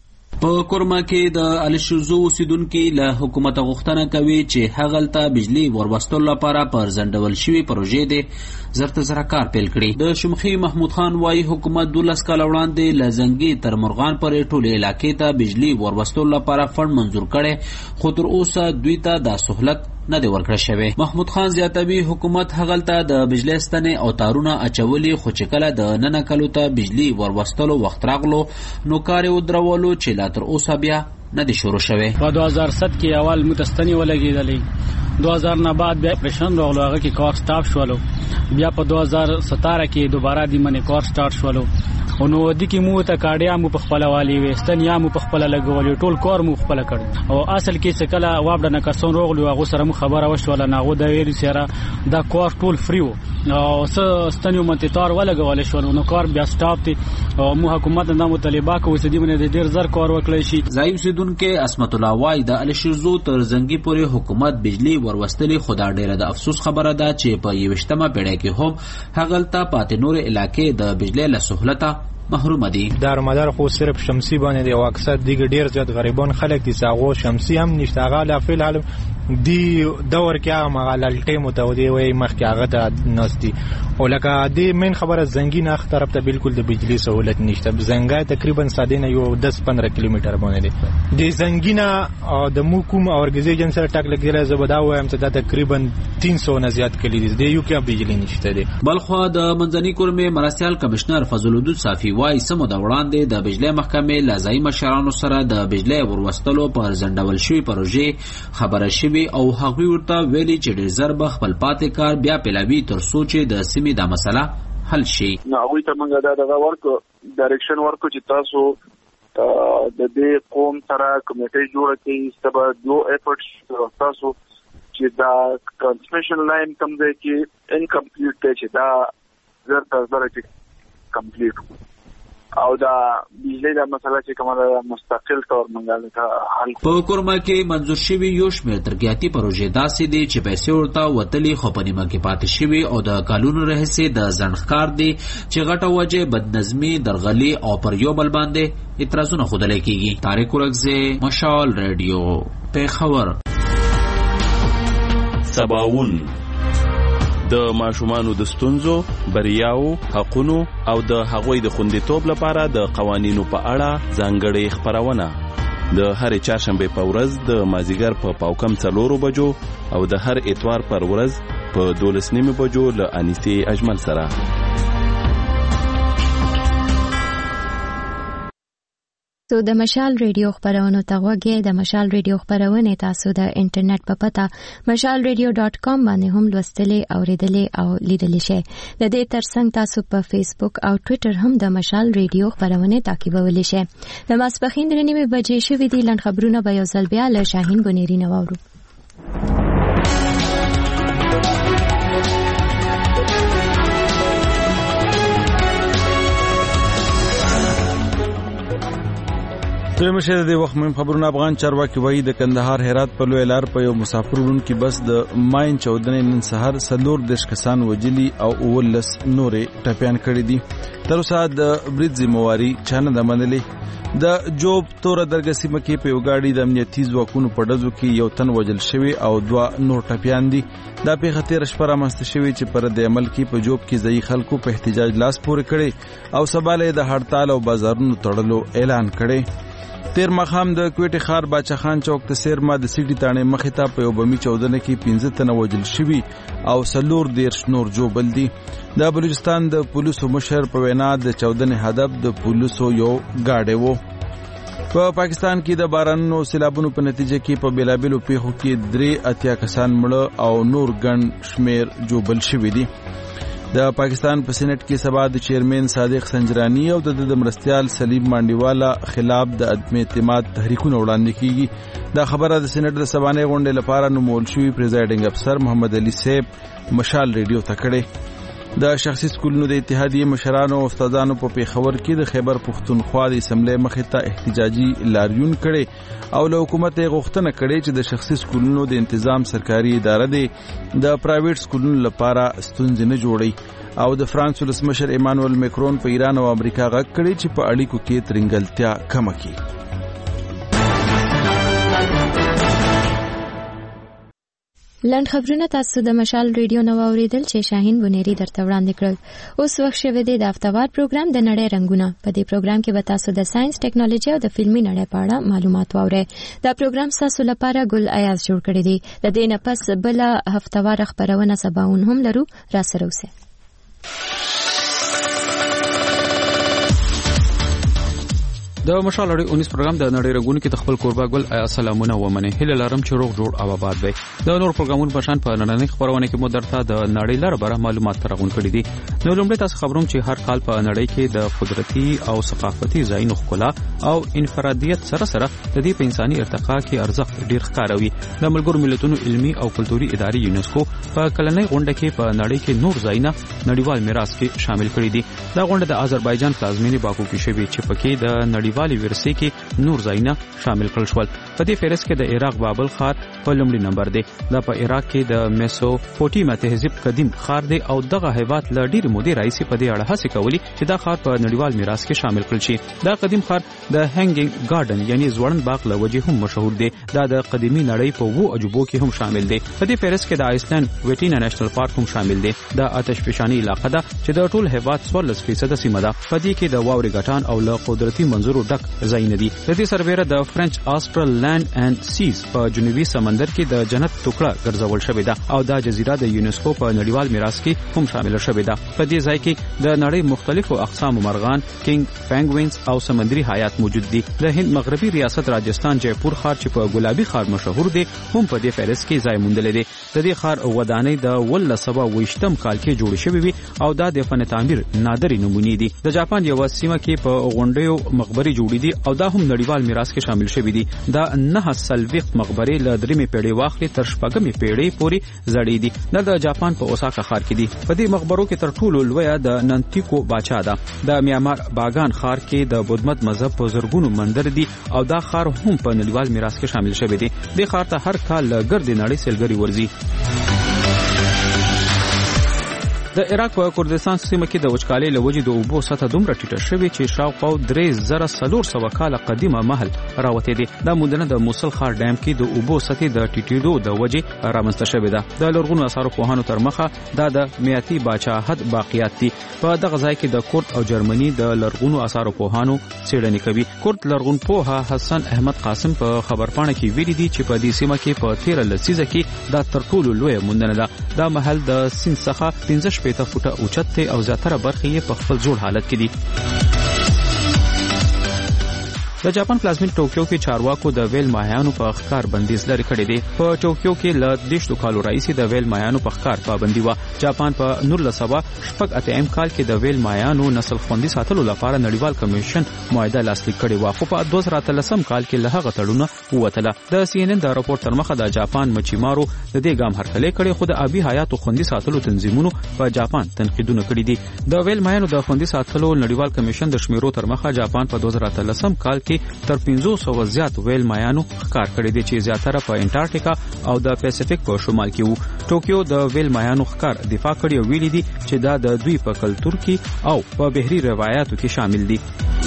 په کورما کې د الشوزو اوسیدونکو له حکومت غوښتنه کوي چې هغلته بجلی وربستلو لپاره پر ځنډول شوی پروژې د زرت زرا کار پیل کړي. د شمخي محمود خان وايي حکومت دولس کال وړاندې لزنګي تر مرغان پر ټوله علاقې ته بجلی وربستلو لپاره فند منزور کړي خو تر اوسه دوی ته د سہولت نه دی ورکړل شوی. محمود خان زیاتوي حکومت هغلته د بجلی ستنې او تارونه اچولي خو چې کله د نن کلو ته بجلی وربستلو وخت راغلو نو کار یې ودرولو چې لا تر اوسه بیا نه دی شروع شوی.
په دوه هزار سات کې اول متستنی ولګیدلې دوه هزار نه بعد بیا پرشن راغلو هغه کې کار سٹاپ شولو بیا په دوه هزار ستاره کې دوباره د منې کار سٹارټ شولو او نو د کې مو ته کاډیا مو په خپل والی وستن یا مو په خپل لګولې ټول کار مو خپل کړ او اصل کې څه کله وابډه نه کسون راغلو هغه سره مو خبره وشوله نه غو د ویری سره دا کار ټول فری وو او څه ستنیو مونته تار ولګولې شو نو کار بیا سٹاپ دي او مو حکومت نه مطالبه کوي چې دې باندې ډیر زر کار وکړي شي.
زایو سیدونکو اسمت الله وای د الشزو تر زنګي پورې حکومت بجلی وروستلې خدا ډیره د افسوس خبره ده چې په یوشتمه پیړۍ کې هم هغلته پاتې نور علاقې د بجلی له سہولت محروم دي.
دار مدار خو صرف شمسي باندې دی او اکثر دیګ ډیر زیات غریبان خلک دي ساغو شمسي هم نشته هغه لا فعل حال دی دور کې هغه مغال ټیم ته ودی وای مخ کې هغه ته نستی او لکه دی مین خبره زنګین اخ طرف ته بالکل د بجلی سہولت نشته. زنګای تقریبا ساده یو دس پندرہ کیلومتر باندې دی د زنګینا د موکوم اورګنایزیشن سره ټاک لګیره زبدا وایم چې دا تقریبا تین سو نه زیات کلی دي د یو کې بجلی نشته دی.
بلخو د منځنی کورمه مرستيال کمشنر فضل الدین صافی وای سمو د وړاندې د بجلی محکمې لازمي مشرانو سره د بجلی وروستلو پر ځنډول شوی پروژې خبره شوی او هغوی ورته ویلي چې ډېر زر به خپل پاتې کار بیا پیلوي تر څو چې د سیمې دا مسله حل شي.
نو هغوی ته موږ دا دغه ورکو ډایرکشن ورکو چې تاسو د دې قوم سره کمیټې جوړه کړئ سبا دو ایفورټس تاسو چې دا ټرانسمیشن لاین کوم دی چې انکمپلیټ دی چې دا زر تر زر چې کمپلیټ او دا بجلی دا مسله چې کومه مستقل تور منګاله ته حل
په کورما کې منظور شوی یو شمېر ترقیاتي پروژې داسې دي چې پیسې ورته وتلې خو په نیمه کې پاتې شوي او د کالونو راهیسې د ځنډ دي چې غټه وجه بدنظمي درغلي او پر یو بل باندې اعتراضونه ښودلی کېږي. طارق ورکزی، مشال ریډیو، پېښور.
سباوون د ماشومانو د ستونزو، بریاو، حقونو او د هغوی د خوندیتوب لپاره د قوانینو په اړه ځانګړې خپرونه د هر چهارشنبه په ورځ د مازیګر په پاوکم څلورو بجو او د هر اتوار پر ورځ په دولس نیمه بجو له انیسې اجمل سره.
تو د مشال ریډیو خبرونو ته غوږی. د مشال ریډیو خبرونه تاسو د انټرنیټ په پته مشال ریډیو ډاټ کام باندې هم لوستلې او ریډلې او لیدلې شئ. د دې ترڅنګ تاسو په فیسبوک او ټوئیټر هم د مشال ریډیو خبرونه تعقیبولی شئ. د ماسپخین درې نیمې بجې شوې دي. لنډ خبرونه به یو ځل بیا له شاهین بنيري نه واورو.
درمشه د وخت مهم خبرونه. افغان چارواکي وایي د کندهار هرات په لوی لار په یو مسافر وړونکي بس د ماین چودنې نن سحر څلور دېرش کسان وجلي او اوولس نورې ټپیان کړي دي. تر اوسه د برید ذمہواري چا نه ده منلې. د جوب توره درګه سیمه کې په یو ګاډي د امنیتي ځواکونو په ډزو کې یو تن وجل شوی او دوه نور ټپیان دي. دا پیښه تېره شپه رامنځته شوې چې پر د عمل کې په جوب کې ځایي خلکو په احتجاج لاس پورې کړی او سبا له د هړتال او بازارونو تړلو اعلان کړی. تیر مخام د کوټي خار باچا خان چوک ته سیرما د سیټي تانې مخې ته په یو بمی چودنه کې پنځه تنه وجل شوي او څلور دېرش نور جوبل دي. د بلوچستان د پولیسو مشر په وینا د چودنې هدف د پولیسو یو گاډی وو. په پاکستان کې د بارانونو سیلابونو په نتیجه کې په بیلابیلو پیښو کې درې اتیا کسان مړه او نور ګڼ شمیر جوبل شوي دي. د پاکستان په سېنات کې سبا د چیرمن صادق سنجرانی او د مرستيال سلیم مانډیوالا خلاف د عدم اعتماد تحریکونه وړاندې کیږي. دا خبره د سېنات د سبانې غونډې لپاره نومول شوی پریزایډینګ افسر محمد علي صاحب مشال ریډیو ته کړی. د شخصي سکولونو د اتحادیې مشرانو او استادانو په پیښور کې د خیبر پښتونخوا د اسمبلی مخې ته احتجاجي لاریون کړي او له حکومت یې غوښتنه کړې چې د شخصي سکولونو د تنظیم سرکاري اداره دی د پرایویټ سکولونو لپاره ستونزې نه جوړي او د فرانس ولسمشر ایمانوئل میکرون په ایران او امریکا غږ کړي چې په اړیکو کې ترنګلتیا کم کړي.
لنډ خبرونه تاسو د مشال ریډیو نو اوریدل چې شاهین بنيري درته وړاندې کړل. اوس وخت شوه دی د هفتوار پروګرام د نړۍ رنگونه. په دې پروګرام کې به تاسو د ساينس ټیکنالوژي او د فلمي نړۍ په اړه معلومات واورئ. دا پروګرام تاسو لپاره ګل ایاز جوړ کړی دی. د دې نه پس بل هفتوار خبرونه سباون هم لرو. را سره اوسئ.
د مشال اړې اونیس پروګرام د نړۍ رنگونه کې خپل کوربه ګل السلامونه ومنه هله لارم چې روغ جوړ او آباد وي. د نور پروګرامونو په شان په نړۍ خبرونه کې مو درته د نړۍ لپاره معلومات ترغون کړي دي. نو لومړی تاسو خبروم چې هر کال په نړۍ کې د قدرتي او ثقافتي ځایونو ښکلا او انفرادیت سره سره د دې په انساني ارتقا کې ارزښت ډیر ښکاروي. د ملګرو ملتونو علمي او کلتوري ادارې یونیسکو په کلنۍ غونډه کې په نړۍ کې نور ځایونه نړیوال میراث کې شامل کړي دي. دا غونډه د آذربایجان پلازمینې باکو کې شوې چې پکې د نړیوالي ورثې کې نور ځایونه شامل کړل شول. په دې فهرست کې د عراق بابل ښار په لومړي نمبر دی. دا په عراق کې د میسوپوټیمیا تهذیب قدیم ښار دی او دغه هیواد له ډېرې مودې راهیسې په دې اړه هڅې کولې چې دا ښار په نړیوال میراث کې شامل کړل شي. دا قدیم ښار د هنګینګ ګارډن یعنی ځوړند باغ له وجې هم مشهور دی. دا د قدیمي نړۍ په وو عجوبو کې هم شامل دی. په دې فهرست کې د آیسلند ویټینا نېشنل پارک هم شامل دی. دا آتش فشانی علاقه ده چې د ټول هیواد څوارلس فیصد سیمه ده. په دې کې د واورې ګټان او له قدرتي منظرو ډک ځایونه دي. د دې سربېره د فرنچ آسترل لینډ اینڈ سیز په جنوبي سمندر کې د جنت ټوکړه ګرځول شوې ده او دا جزیره د یونیسکو په نړیوال میراث کې هم شامل شوې ده. په دې ځای کې د نړۍ مختلفو اقسام مرغان، کینګ پینګوینز او سمندري حیات موجود دي. د هند مغربي ریاست راجستان جیپور ښار چې په ګلابي ښار مشهور دی هم په دې فهرست کې ځای موندلی دی. د دې ښار ودانۍ د ولس سوه ویشتم کال کې جوړې شوې وي او دا د فن تعمیر نادرې نمونې دي. د جاپان یوه سیمه کې په غونډیو مقبرې جوړې دي او دا هم نړیوال میراث کې شامل شوی دي. دا نه سلويخت مقبره له درېمې پیړۍ واخلي تر شپږمې پیړۍ پورې زړې دي. دا د جاپان په اوساکا ښار کې دي. په دې مقبرو کې تر ټولو لویه د نانتیکو باچا ده. د میامار باغان ښار کې د بودمت مذهب په زرګونو مندر دي او دا ښار هم په نړیوال میراث کې شامل شوی دی. د ښار ته هر کال له ګردې نړۍ سیلګري ورځي. د عراق په کردستان سیمه کې د وچکالۍ له وجې د اوبو سطح دومره ټیټه شوې چې شاوخوا درې زره څلور سوه کاله قدیمه محل راوتی دی. دا موندنه د موصل ښار ډیم کې د اوبو سطحې د ټیټېدو د وجې رامنځته شوې ده. د لرغونو اثارو پوهانو تر مخه دا د میاتي باچاهت باقیات دي. په دغه ځای کې د کورد او جرمني د لرغونو اثارو پوهانو څېړنې کوي. کورد لرغون پوهه حسن احمد قاسم په خبرپاڼه کې ویلي دي چې په دې سیمه کې په تیره لسیزه کې دا تر ټولو لویه موندنه ده. دا محل د سیند څخه پنځه شپېته فوټه اوچت دی او زیاتره برخې یې په خپل جوړ حالت کې دي. د جاپان پلازمین ټوکیو کې چارواکو د ویل ماهیانو په ښکار بندیز لري کړی دی. په ټوکیو کې له دیشتو کالو راهیسې د ویل ماهیانو په ښکار پابندي وه. جاپان په نولس سوه شپږ اتیا کال کې د ویل ماهیانو نسل خوندي ساتلو لپاره نړیوال کمیشن معاهده لاسلیک کړې وه، خو په دوه زره اتلسم کال کې له هغه تړونه ووتله. د سی ان ان د راپور تر مخه د جاپان مچیمارو د دې ګام هرکلی کړی، خو د آبي حیاتو خوندي ساتلو تنظیمونو په جاپان تنقیدونه کړي دي. د ویل ماهیانو د خوندي ساتلو نړیوال کمیشن د شمیرو تر مخه جاپان په دوه زره اتلسم کال کې تر پنځه سوه زیات ویل ماهیانو ښکار کړی دی چې زیاتره په انټارکټیکا او د پیسفیک په شمال کې وو. ټوکیو د ویل ماهیانو ښکار دفاع کړی او ویلي دي چې دا د دوی په کلتور کې او په بحري روایاتو کې شامل دي.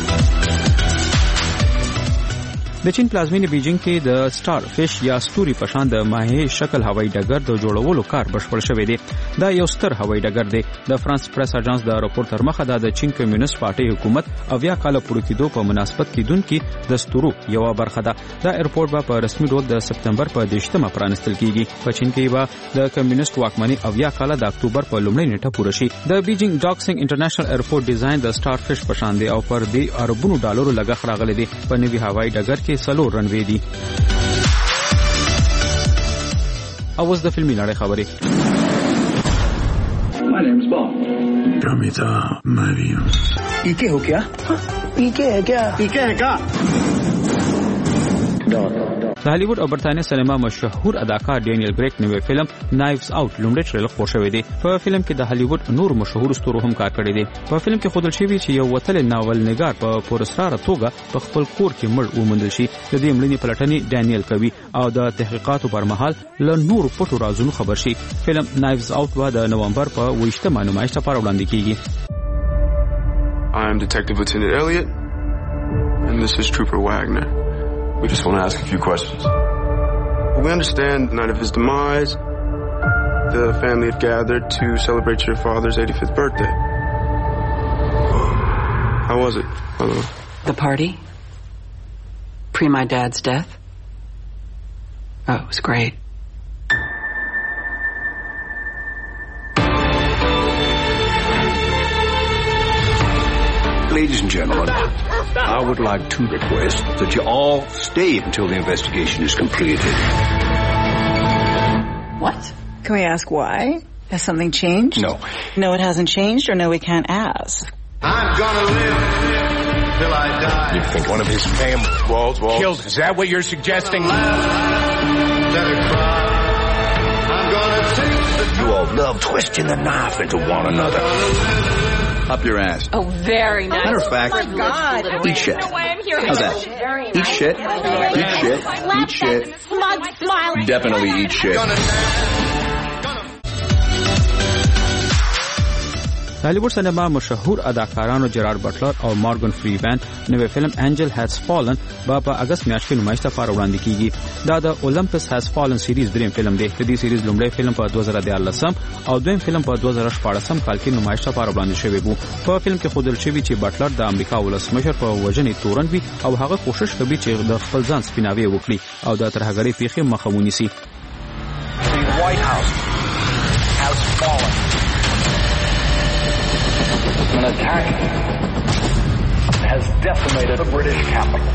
د چین پلازمینه بیجینګ کې د سټار فش یا ستوري په شان د ماهي شکل هوایي ډګر د جوړولو کار بشپړ شوی دی. دا یو ستر هوایي ډګر دی. د فرانس پریس اژانس د راپور تر مخه دا د چین کمیونست پارټي حکومت اویا کاله پوره کېدو په مناسبت کېدونکې د ستورو یو برخه ده. دا ایرپورټ به په رسمي ډول د سپتمبر په دېرشمه پرانستل کیږي. په چین کې به د کمیونست واکمنۍ اویا کاله د اکتوبر په لومړۍ نیټه پوره شي. د بیجینګ ډاکسنګ انټرنیشنل ایرپورټ ډیزاین د سټار فش په شان دی او پر دې اربونو ډالرو لګښت راغلی دی. په نوي هوایي ډګر کې څلور رنوي دي. اوس د فلمي نړۍ خبرې.
My name's Bob. Pramita Mariam.
¿Y qué हो क्या? ¿Y qué है क्या? ¿Y qué है क्या?
د هالیوډ او برتانیې سینما مشهور اداکار ډینیل ګریګ نوې فلم نایفز اوټ لومړی ټریلر خپور شوی دی. په فلم کې د هالیوډ نور مشهور ستورو هم کار کړی دی. په فلم کې ښودل شوی چې یو وتلی ناول نګار په پراسراره توګه په خپل کور کې مړ وموندل شي. د دې مړینې پلټنې ډینیل کوي او د تحقیقاتو پر مهال له نورو پټو رازونو خبر شي. فلم نایفز اوټ به د نومبر په اوویشتمه نمایش لپاره وړاندې کیږي.
I am Detective Lieutenant Elliot and this is Trooper Wagner. We just want to ask a few questions. We understand the night of his demise, the family had gathered to celebrate your father's eighty-fifth birthday. How was it, by the way?
The party? Pre my dad's death? Oh, it was great.
Ladies and gentlemen, I would like to request that you all stay until the investigation is completed.
What? Can we ask why? Has something changed?
No.
No, it hasn't changed, or no, we can't ask.
I'm gonna live till I die. You think one of his family
Walls, Walls.
killed? Is that what you're suggesting? Let it cry. I'm gonna take the... You all love twisting the knife into one another. Up your ass.
Oh, very nice.
Matter of fact,
oh my God.
eat shit. How's that? Eat shit. Eat shit. Eat shit.
Smug smile.
Definitely eat shit.
هالیوډ سینما مشهور اداکارانو جرارد بټلر او مارګن فریمن نوې فلم انجل هاز فالن به په اگست میاشت کې نمایش لپاره وړاندې کیږي. دا د اولمپس هاز فالن سیریز دریم فلم دی. د دې سیریز لومړی فلم په دوه زره دیارلسم او دویم فلم په دوه زره شپاړسم کال کې نمایش لپاره وړاندې شوی وو. په فلم کې ښودل شوی چې بټلر د امریکا ولسمشر په وژنې تورن وي او هغه کوشش کوي چې د خپل ځان سپیناوی وکړي او د ترهګرۍ پیښې مخه ونیسي.
White House has fallen.
An attack has decimated the British capital.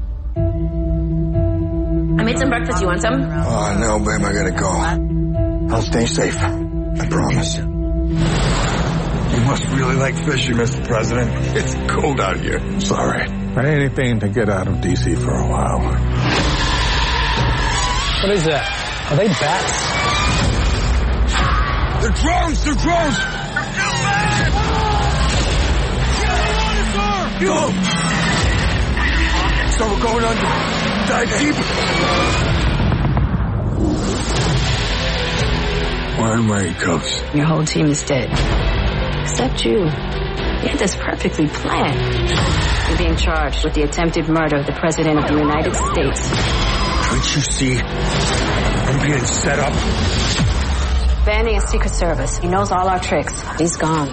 I made some breakfast. You want some?
Oh, no, babe, I gotta go. I'll stay safe. I promise. You must really like fishing, Mister President. It's cold out here. Sorry. Anything to get out of D C for a while.
What is that? Are they bats?
They're drones! They're drones! They're too bad! Go! So we're going under. Dive deeper. Why am I in cuffs?
Your whole team is dead. Except you. You had this perfectly planned. You're being charged with the attempted murder of the President of the United States.
Can't you see? I'm being set up.
Vanny is Secret Service. He knows all our tricks. He's gone.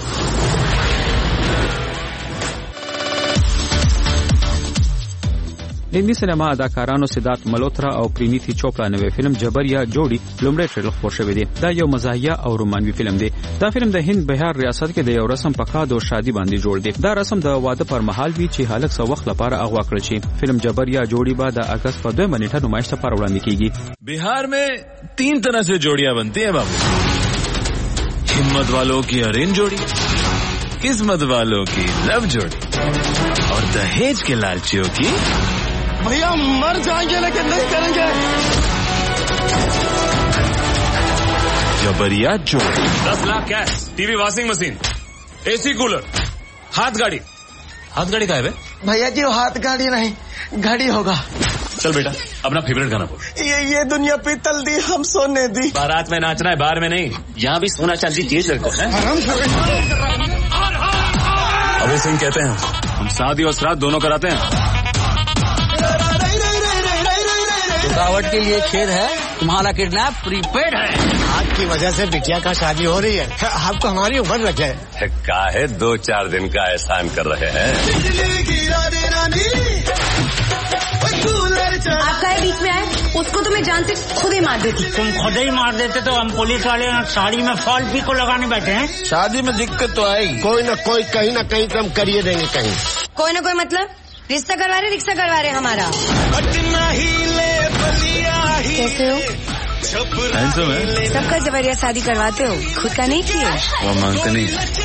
د هندي سینما اداکارانو سدارت ملوترا او پرینیتی چوپړا نوې فلم جبر یا جوړي لومړی ټریلر خپور شوی دی. دا یو مزاحیه او رومانوي فلم دی. دا فلم د هند بهار ریاست کې د یو رسم په کاد او شادي باندې جوړ دی. دا رسم د واده پر مهال وی چې هلک سو وخت لپاره اغوا کړل شي. فلم جبر یا جوړي به د اگست په دوه منېټه نمایش ته پر وړاندې کیږي.
बिहार में तीन तरह से जोड़ियां बनती हैं बाबू. हिम्मत वालों की अरेंज जोड़ी, किस्मत वालों की लव जोड़ी और दहेज के लालचियों की
भैया मर जाएंगे लेकिन नहीं करेंगे.
जबरिया जोड़ी. दस lakh cash, TV, washing machine, AC cooler, हाथ गाड़ी. हाथ गाड़ी का है बे?
भैया जी वो हाथ गाड़ी नहीं, घड़ी होगा.
चल बेटा अपना फेवरेट गाना बोल.
ये ये दुनिया पीतल दी हम सोने दी.
बारात में नाचना है, बाहर में नहीं. यहाँ भी सोना चांदी चीज लड़कों है. अभय सिंह कहते हैं हम शादी और श्राद्ध दोनों कराते हैं.
रुकावट के लिए खेद है, तुम्हारा किडनैप प्रीपेड है. आपकी वजह से बिटिया का शादी हो रही है. आपको हमारी उम्र लगे है.
काहे दो चार दिन का एहसान कर रहे हैं.
आपका बीच में आए उसको तो मैं जानती खुद ही मार देती.
तुम खुद ही मार देते तो हम पुलिस वाले साड़ी में फॉल भी को लगाने बैठे हैं.
शादी में दिक्कत तो आएगी. कोई ना कोई कहीं ना कहीं कम करिए देंगे. कहीं
कोई ना कोई मतलब रिश्ता करवा रहे रिक्शा करवा रहे हमारा. कैसे हो?
हैंडसम है.
सबका जबरिया शादी करवाते हो, खुद का नहीं किए.
वो मांगते नहीं.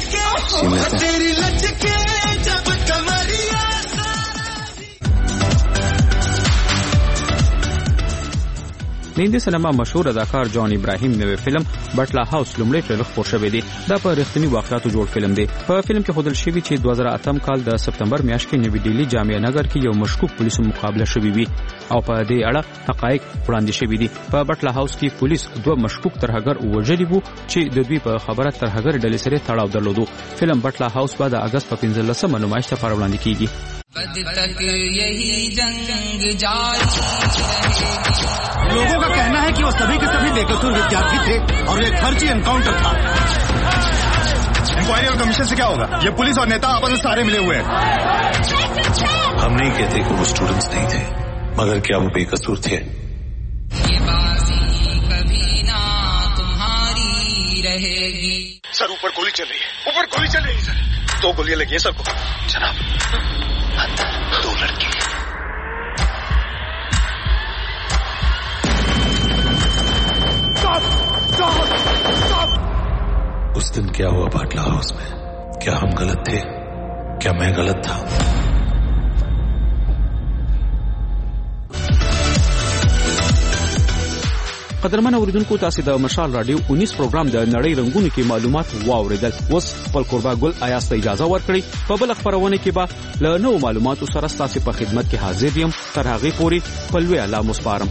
د هندي سینما مشهور اداکار جان ابراهیم نوې فلم بټلا هاوس لومړی ټریلر خپور شوی دی. دا په رښتینی واقعاتو جوړ فلم دی. په فلم کې ښودل شوی چې دوه زره اتم کال د سپتمبر میاشت کې نوی ډیلی جامع نګر کې یو مشکوک پولیسو مقابله شوی وي او په دې اړه حقایق وړاندې شوي دي. په بټلا هاوس کې پولیس دوه مشکوک ترهګر وژلي وو چې د دوی په خبره ترهګر ډلې سره تړاو درلودو. فلم بټلا هاوس به د اگست په پنځلسمه نمایش ته وړاندې کیږي.
लोगों का कहना है कि वो सभी के सभी बेकसूर विद्यार्थी थे और ये फर्जी एनकाउंटर था. इंक्वायरी और कमीशन से क्या होगा? ये पुलिस और नेता आपस में सारे मिले हुए हैं.
हम नहीं कहते कि वो स्टूडेंट्स नहीं थे, मगर क्या वो बेकसूर थे?
ये बाजी कभी ना तुम्हारी रहेगी.
सर ऊपर गोली चल रही है. ऊपर गोली चल रही है सर. दो गोलियां लगी है सबको. जनाब दो लड़की.
उस दिन क्या हुआ बाटला हाउस में? क्या हम गलत थे? क्या मैं गलत था?
قدرمن اوریدونکو تاسو د مشال رادیو انیس پروګرام د نړۍ رنگونو کې معلومات واوریدل. اوس خپل قربا ګل آیاست اجازه ورکړي په بل خبرونه کې به له نو معلوماتو سره تاسو په خدمت کې حاضر یم. تر هغه پورې په لوی الله مسپارم.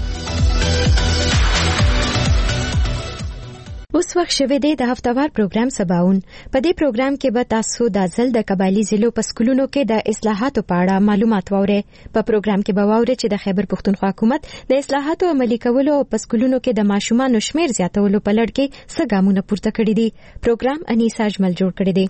اوس وخت شوه دی د هفتوار پروګرام سباون. په دې پروګرام کې به تاسو د ځل د قبایلی ضلعو په سکولونو کې د اصلاحاتو په اړه معلومات واورئ. په پروګرام کې به واورئ چې د خیبر پښتونخوا حکومت د اصلاحاتو عملي کولو او په سکولونو کې د ماشومانو شمیر زیاتولو په لړ کې څه ګامونه پورته کړي دي. پروګرام انیسا اجمل جوړ کړی دی.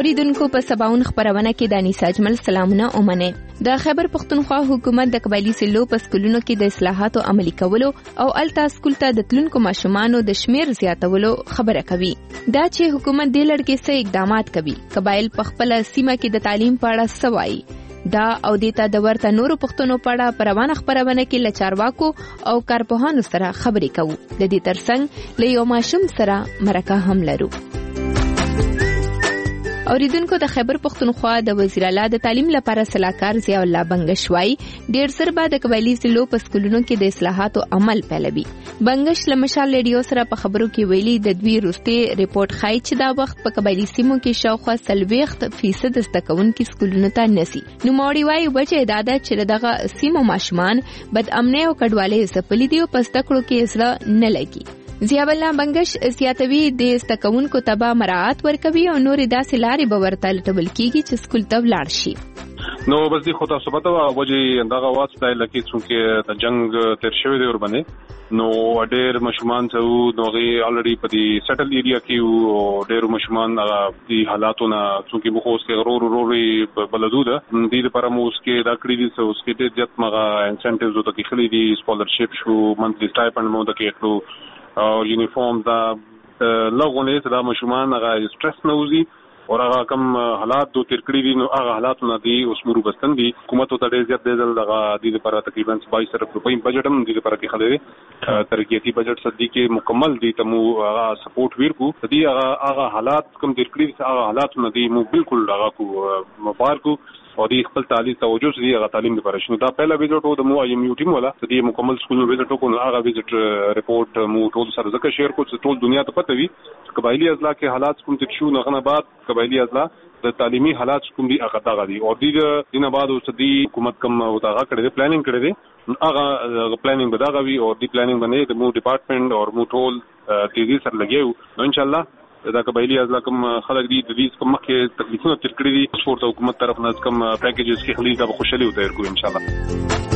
اوریدونکو په سباون خبرونه کې د انیس اجمل سلامونه اومنه. د خیبر پختونخوا حکومت د قبایلی سلو په سکولونو کې د اصلاحاتو عملي کولو او التا سکول ته د تلونکو ماشومانو د شمیر زیاتولو خبره کوي. دا چې حکومت دې لړ کې څه اقدامات کوي. قبایل په خپل سیمه کې د تعلیم په اړه سوای دا او دیتا د ورته نورو پښتنو پړه پروانه خبرونه کې لچارواکو او کارپوهانو سره خبرې کوو. د دې ترڅنګ له یو ماشوم سره مرکه هم لرو. اوریدونکو د خیبر پختونخوا د وزیر اعلی د تعلیم لپاره صلاحکار ضیاء الله بنگش وای ډیر سر بعد د قبایلی ضلعو په سکولونو کې د اصلاحاتو عمل پیلوي. بنگش لمشال ریډیو سره په خبرو کې ویلي د دوی روستي ریپورت خای چې دا وخت په قبایلی سیمو کې شاوخوا سلويخت فیصد استکون کې سکولونو ته نسی. نو موري وای وجه دا ده چې دغه سیمو ماشومان بد امنه او کډوالۍ زپلی دی او پس تکړو کې زړه نه لګي. ضیاء الله بنگش سیاتوي د استکونکو تبا مراعات ورکوي او نور داسې لارې به ورته لټول کیږي چې سکول ته ولاړ شي.
نو بس دی خو تاسو پته وا وجه دغه واسطه لکه څنګه د جنگ تیر شوی دی ور باندې نو ډېر مشمان ته نو غي الریډي په دې سټل ایریا کې او ډېر مشمان د حالاتونه څنګه مخوس کې غرور وروري بلدوده د دې لپاره مو اوس کې دا کړی دي سو اوس کې د جت مغه انسنټیوز او د خلې دي سکولرشپ شو منثلی سټایپند مو د کې او یونیفارم دا لغونه دا مشمان هغه سټرس نوزي او هغه کوم حالات دوه تیر کړی دي نو هغه حالات نه دي اوس مرو بستن دي حکومت ته ډېر زیات دی دغه د لپاره تقریبا بایس ارب روپۍ بجټ هم د لپاره کې خلې ترقیاتی بجټ صدې کې مکمل دي ته مو هغه سپورټ ورکو دي هغه هغه حالات کوم تیر کړی دي هغه حالات نه دي مو بالکل هغه کو مبارکو او د خپل تعلیم توجه سي هغه تعلیم لپاره شنو دا پهلا ویزټ او د مو ایم یو ټیم ولا د مکمل سکول ویزټ کو هغه ویزټ ریپورت مو ټول سره ځکه شیر کو ټول دنیا ته پته وي قبایلی اضلاع کې حالات کوم تک شو نه بعد قبایلی اضلاع د تعلیمي حالات کوم دي هغه دغه دي او د دینه بعد اوس د حکومت کوم او دغه کړی دی پلانینګ کړی دی هغه پلانینګ بداغه وی او د پلانینګ باندې د مو ډپارټمنټ او مو ټول تیزی سره لګیو نو ان شاء الله دا قبایلی اضلاع کوم خلک دي د دې کوم مخکې تکلیفونه تیر کړی دي سپورت حکومت طرف نه کوم پیکیجز کې خلیز دا خوشالي وته ورکو ان شاء الله.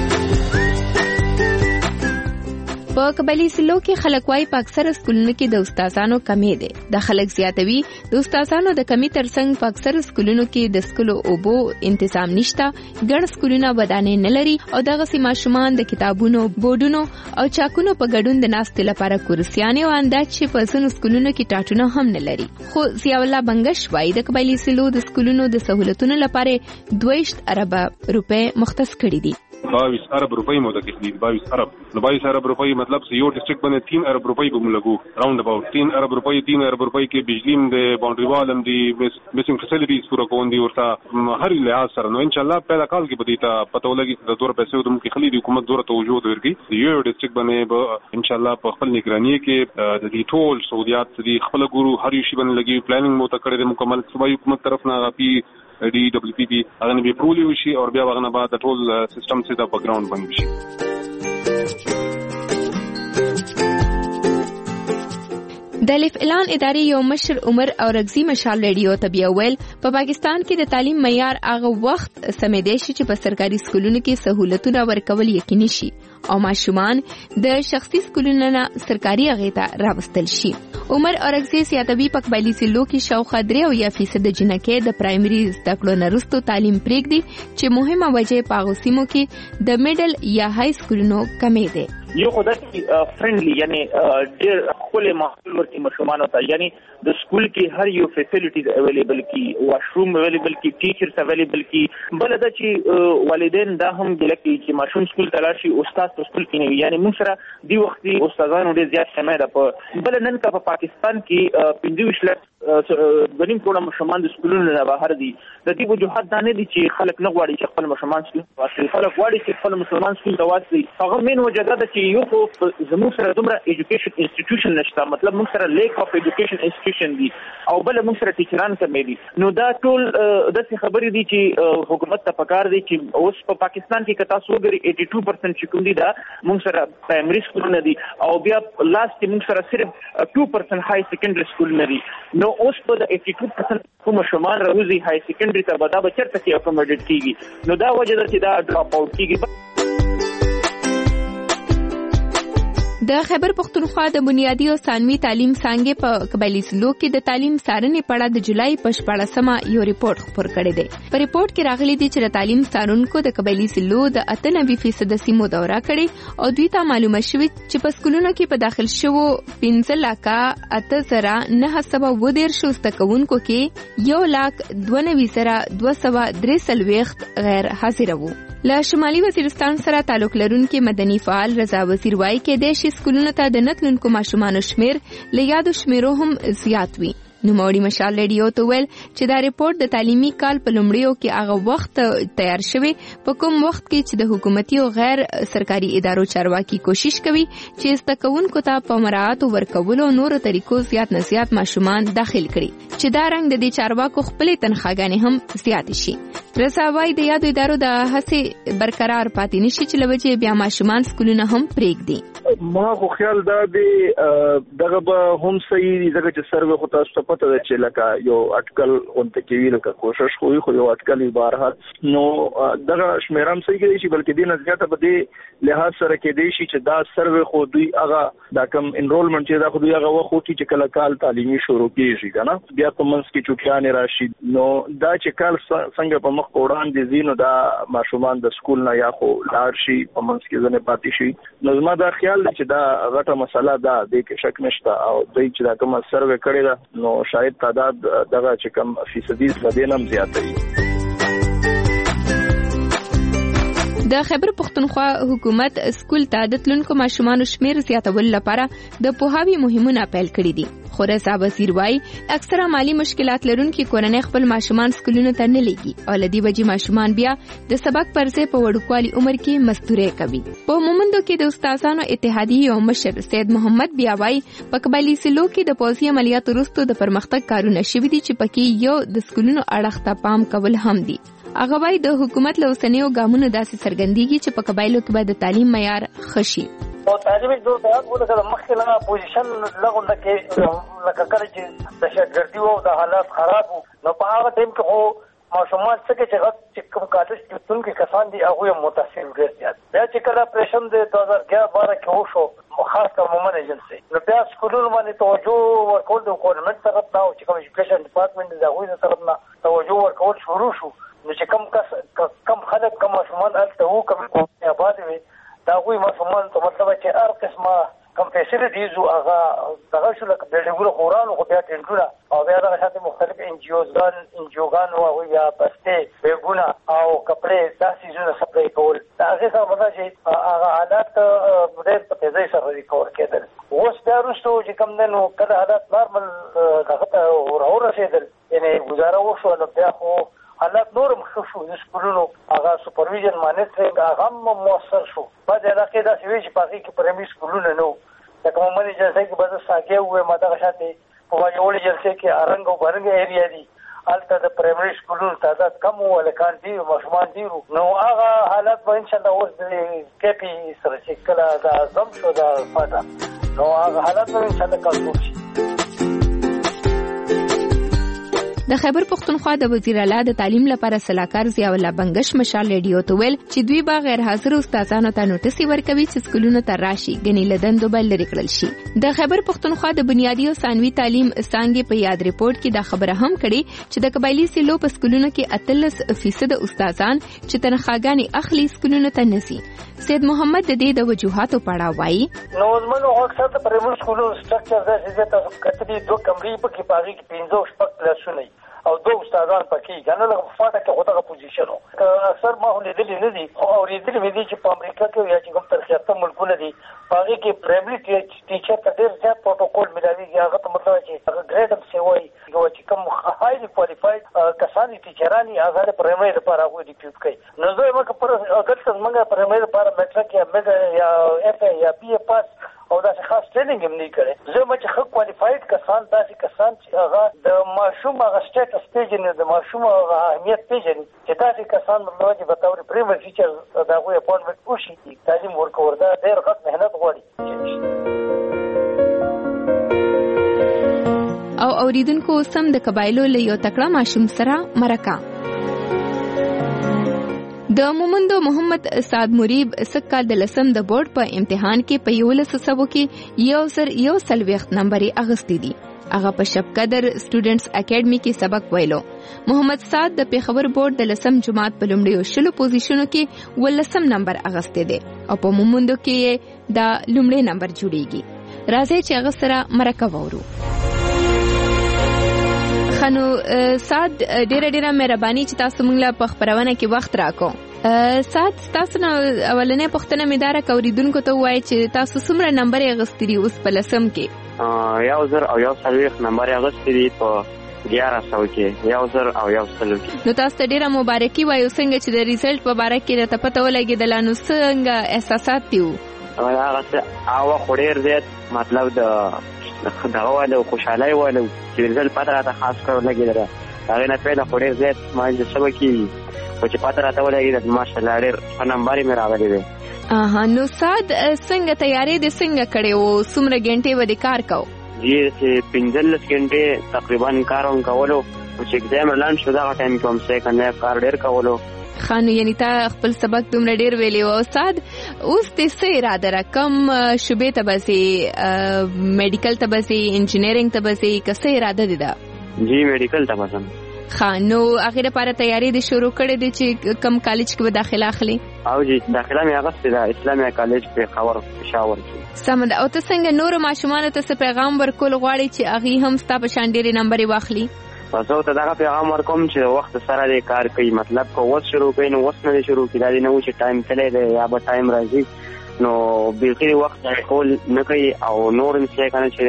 په قبایلی سلو کې خلک وايي په اکثر سکولونو کې د استادانو کمی ده. د خلک زیاتوي د استادانو د کمی ترڅنګ په اکثر سکولونو کې د سکولو اوبو تنظیم نشته. ګڼ سکولونه ودانې نه لري او دغه سیمه ماشومان د کتابونو بورډونو او چاکونو په ګډون د ناستې لپاره کورسیانې او انداز چې په ځینو سکولونو کې ټاټونه هم نه لري. خو ضیاء الله بنگش وايي د قبایلی سلو د سکولونو د سہولتونو لپاره دویشت ارب روپۍ مختص کړي دي.
बाईस अरब रुपए में तकलीफ बाईस अरब बाईस अरब रुपए मतलब से यो डिस्ट्रिक्ट बने तीन अरब रुपए पे लगू राउंड अबाउट तीन अरब रुपए तीन अरब रुपए के बिजली में दे बाउंड्री वाल में दी मिसिंग फैसिलिटीज पूरा कौन दी और हर लिहाज सर नो इंशाल्लाह पहला काल की बदीता पता लगी दौर पैसे उदम की खलीदी हुकूमत दौर तवज्जो दे की यो डिस्ट्रिक्ट बने इंशाल्लाह په خپل نگرانی کې د دې ټول سعوديات دي خپل ګورو هر یو شی باندې لګي پلانینګ مو تکړه د مکمل صوبایي حکومت طرف نه غپی डी डब्ल्यू पी बी अगन बे प्रूली وشي او بیا وغنه بعد ټول سیستم سي د بیکګراوند باندې وشي.
د الف اعلان ادارې یو مشر عمر اورغزي مشال ریډیو ته بیا ویل په پاکستان کې د تعلیم معیار هغه وخت سمېدي شي چې په سرکاري سکولونو کې سہولتونه ورکول یقیني شي او ماشومان د شخصي سکولونو نه سرکاري هغه ته راوستل شي. عمر اورغزي سیاتوي په قبایلی سلو کې شاوخوا درې او یا فیصد جنکې د پرایمري زده کړو نه وروسته تعلیم پرېږدي چې مهمه وجه په هغو سیمو کې د میډل یا های سکولونو کمې ده.
یو خدای فرندلی یعنی ډیر خپل ماحول ورته مشومان وتا یعنی د سکول کې هر یو فیسیلیټیز اویلیبل کی واشروم اویلیبل کی ټیچرز اویلیبل کی بل دا چې والدین دا هم دلته چې ماشوم سکول ته راشي استاد په سکول کې نه یعنی موږ سره دی وخت استادانو ډیر زیات شمه ده په بل نن کا په پاکستان کې پنځه لک غنیم کومه مشومان د سکولونو نه بهر دي د دې وجوهات دا نه دي چې خلک نه غواړي چې خپل مشومان سکول واسي خلک غواړي چې خپل مشومان سکول ته واسي هغه مين وجه ده چې یو خو زموږ سره دومره ایجوکیشن انسټیټیوشن نشته مطلب موږ سره لیک اف ایجوکیشن انسټیټیوشن دي او بل موږ سره ټیچران کمې دي نو دا ټول د څه خبرې دي چې حکومت ته پکار دي چې اوس په پاکستان کې کتا سو ګری اسی دو پرسنٹ چې کوم دي دا موږ سره پرایمري سکولونه دي او بیا لاست موږ سره صرف دو پرسنٹ های سیکنډري سکول نه دي نو اوس په د اسی دو پرسنٹ کوم شمال راوځي های سیکنډري ته بدا بچرته کې اکوموډیټ کیږي نو دا وجه ده چې دا ډراپ اوټ کیږي.
د خیبر پښتونخوا د بنیادي او ثانوي تعلیم څانګې په قبایلي سلوک کې د تعلیم څارنې په اړه د جولای په شپاړسمه یو ریپورت خپور کړی دی. په ریپورت کې راغلي دي چې د تعلیم څارونکو د قبایلي سلوک د اته نوي فیصد سیمو دوره کړې او دوی ته معلومه شوې چې په سکولونو کې په داخل شوو پنځه لکه اته زره نه سوه اووه دېرش زده کوونکو کې یو لاک دوه نوي زره دوه سوه درې څلوېښت غیر حاضر وو. له شمالي وزیرستان سره تعلق لرونکي مدني فعال رضا وزیر وایي کېدای شي سکولونو ته د نتلونکو ماشومانو شمیر له یادو شمیرو هم زیات وي. نوموړي مشال ریډیو ته ویل چې دا ریپورت د تعلیمي کال په لومړیو کې هغه وخت تیار شوی په کوم وخت کې چې د حکومتي او غیر سرکاري ادارو چارواکي کوشش کوي چې زده کوونکو ته په مراعاتو ورکولو او نورو طریقو زیات نه زیات ماشومان داخل کړي چې دا رنګ د دې چارواکو خپلې تنخواګانې هم زیاتې شي. رضا وایي د یادو ادارو د هڅې برقرار پاتې نشي چې له وجې بیا ماشومان سکولونه هم پرېږدي.
ما خو خیال دا دی دغه به هم صحیح دي ځکه چې سروې خو تاسو ته پته ده چې لکه یو اټکل غونډه کوي لکه کوشش کوي خو یو اټکل یې بهرحال نو دغه شمېره هم صحیح کېدای شي بلکې دې نه زیاته به دې لحاظ سره کېدای شي چې دا سروې خو دوی هغه دا کم انرولمنټ چې دا خو دوی هغه وخت وکړي چې کله کال تعلیمي شروع کېږي که نه بیا په منځ کې چوټیانې راشي نو دا چې کال څنګه په مخ وړاندې ځي نو دا ماشومان د سکول نه یا خو لاړ شي په منځ کې ځنې پاتې شي نو زما دا خیال دی چې دا غټه مسله ده دې کې شک نشته او دوی چې دا کومه سروې کړې ده نو شاید تعداد دغه چې کم فیصدي څخه هم زیاته وي.
د خیبر پښتونخوا حکومت سکول ته د تلونکو ماشومانو شمیر زیاتولو لپاره د پوهاوي مهمونه پیل کړي دي. خو رضا وزیر وایي اکثره مالی مشکلات لرونکي کورنۍ خپل ماشومان سکولونو ته نه لیږي او له دې وجې ماشومان بیا د سبق پر ځای په وړوکوالي عمر کې مزدورۍ کوي. په مومندو کې د استادانو اتحادیې یو مشر سید محمد بیا وایي په قبایلي سلوک کې د پوځي عملیاتو وروسته د پرمختګ کارونه شوي دي چې پکې یو د سکولونو اړخ ته پام کول هم دي. هغه وایي د حکومت له اوسنیو ګامونو داسې څرګندېږي چې په قبایلو کې به د تعلیم معیار ښه شي.
او تعلیمي دور ته هغه د مخکې نه پوزیشن لغونده کې لکه کله چې د شاګردي او د حالات خراب نو په هغه ټیم کې خو ماشومان څنګه چې غږ چې کوم کالج کې تونکي کسان دي هغه متاثر ډېر زیات بیا چې کله اپریشن د دوه هزار اګیاره باره کې وشو خاص کر مومن ایجنسي نو بیا سکولونو باندې توجه ورکول د گورنمنت طرف نه او چې کوم ایجوکیشن ډپارټمنټ د هغوی طرف نه توجه ورکول شروع شو نو چې کم کس کم خلک کم ماشومان هلته وو کم آباد وي د هغوی ماشومان ته مطلب چې هر قسمه کم فیسیلیټیز وو هغه دغه شو لکه بلډینګونه خو ورانو خو بیا ټینټونه او بیا دغه شانتې مختلف انجیوزګان انجیوګان وو هغوی بیا بستې بیګونه او کپړې دا څیزونه سپلای کول د هغې سره به دا چې هغه حالات ډېر په تیزۍ سره ریکور کېدل. اوس بیا وروسته چې کوم دی نو کله حالات نارمل دغه ته راورسېدل یعنې ګزاره وشوه نو بیا خو حالات نورم ښه شو د سکولونو هغه سوپرویژن مانیټرینګ هغه هم مؤثر شو. بعضې علاقې داسې وي چې په هغې کې پرایمري سکولونه نه وو لکه مومن جلسه کې به زه ساګیا ووایم دغه شانتې په واجوړې جلسې کې ارنګ او برنګ ایریا دي هلته د پرایمري سکولونو تعداد کم وو هلکان ډېر وو ماشومان ډېر وو نو هغه حالات به انشاءالله اوس د کیپي سره چې کله دا ضم شو د الفاظه نو هغه حالات به انشاءالله کنټرول شي.
د خیبر پښتونخوا د وزیر اعلی د تعلیم لپاره سلاکار ضیاء الله بنگش مشال ریډیو ته ویل چې دوی به غیر حاضر استادانو ته نوټس ورکوي چې سکولونو ته راشي غنی لدندو بل لري کړل شي. د خیبر پښتونخوا د بنیادي او ثانوي تعلیم څانګې په یاد ریپورت کې دا خبره هم کړې چې د قبایلي سلو په سکولونو کې اتلس فیصد استادان چې تنخواګانې اخلي سکولونو ته نسی. سید محمد د دې د وجوهاتو په اړه وایي
نو زمونږ اکثر د پرایمري سکولونو سټرکچر داسې دی تاسو کتلي دوه کمرې پکې په هغې کې پنځه شپږ کلاسونه او دو استادان پکې کنه لکه په فاټه کې غوټه پوزیشن وو اکثر ما لیدلې نه دي او اورېدلې مې دي چې په امریکا کې یا چې کوم ترقیاته ملکونه دي په هغې کې پرایمري ټیچر ته ډېر زیات پروټوکول ملاویږي هغه ته مطلب چې هغه ګریډ هم سی وایي چې کوم هایلی کوالیفاید کسان دي ټیچران یې هغه د پرایمري لپاره هغوی ډیپیوټ کوي نو زه وایم که پر اګر که زموږ پرایمري لپاره میټرک یا میډ یا اف یا بي اے پاس او داسې خاص ټریننګ هم نه کړی زه وایم چې ښه کوالیفاید کسان داسې کسان چې هغه د ماشوم هغه سټیټس پیژني د ماشوم هغه اهمیت پیژني چې داسې کسان مطلب چې به طور پرایمري ټیچر د هغوی اپاینټمنټ وشي تعلیم ورکول دا ډېر غټ محنت غواړي.
او اوریدونکو سم د قبایلو له یو تکړه ماشوم سره مرکه. د مومندو محمد سعد مریب سکال د لسم د بورډ په امتحان کې په یولس سبو کې یو سر یو سلويخت نمبرې اغستې دي. هغه په شب قدر سټوډنټس اکیډمي کې سبق ویلو. محمد سعد د پیښور بورډ د لسم جماعت په لومړیو شلو پوزیشنو کې ولسم نمبر اغستې دي او په مومندو کې دا لومړی نمبر جوړیږي. راځي چې هغه سره مرکه وورو. خنو سعد ډیره ډیره مهرباني چې تاسو موږ له په خبرونه کې وخت راکو. سعد تاسو نو اولنې پوښتنه مې داره کوریدونکو ته وایي چې تاسو څومره نمبر یې غوښتي دي اوس په لسم کې؟
یو زر او یو څلوېښت نمبر یې غوښتي دي په ګیاره سوه کې، یو زر او یو سلو کې.
نو تاسو ته ډیره مبارکي وایو څنګه چې د ریزلټ په باره کې درته پته ولګېدله، نو څنګه احساسات دي؟
هغه هغه خو ډېر زیات مطلب د دغه والا خوشحالۍ والا چې رزلټ پته راته خاص کار ولګېدله. هغې نه پیله خو ډېر زیات ما د څه به کېږي، خو چې پته راته ولګېده ماشاءالله ډېر ښه نمبر مې راغلی دی.
اها نو سعد څنګه تیاری دې څنګه کړې وو؟ څومره ګنټې به دې کار کوو؟
جی چې پنځلس ګنټې تقریبا کار هم کولو، چې اګزام لاند شو دغه ټایم کې هم سیکنډ کار ډېر کولو.
خانو یعنی تا خپل سبق دومره ډیر ویلی و. استاد اوس دې څه اراده را کم شوبې ته بسې میډیکل ته بسې انجینیرینګ ته بسې که څه اراده دې ده؟
جی میډیکل ته بسم.
خانو هغې لپاره تیاری دې شروع کړې دی چې کم کالج کې به داخله اخلي؟
او جی داخله مې اخیستې ده اسلامي کالج پېښور پېښور کې.
سمه ده. او ته څنګه نورو ماشومانو ته څه پیغام ورکول غواړې چې هغې هم ستا په شان ډېرې نمبرې واخلي؟
زه ته دغه پیغام ورکوم چې وخت سره دې کار کوي، مطلب که اوس شروع کوي نو اوس نه دې شروع کړي، دا دې نه و چې ټایم تللی دی یا به ټایم راځي نو بیخي وخت ضایع کول نه کوي. او نور هم څه کنه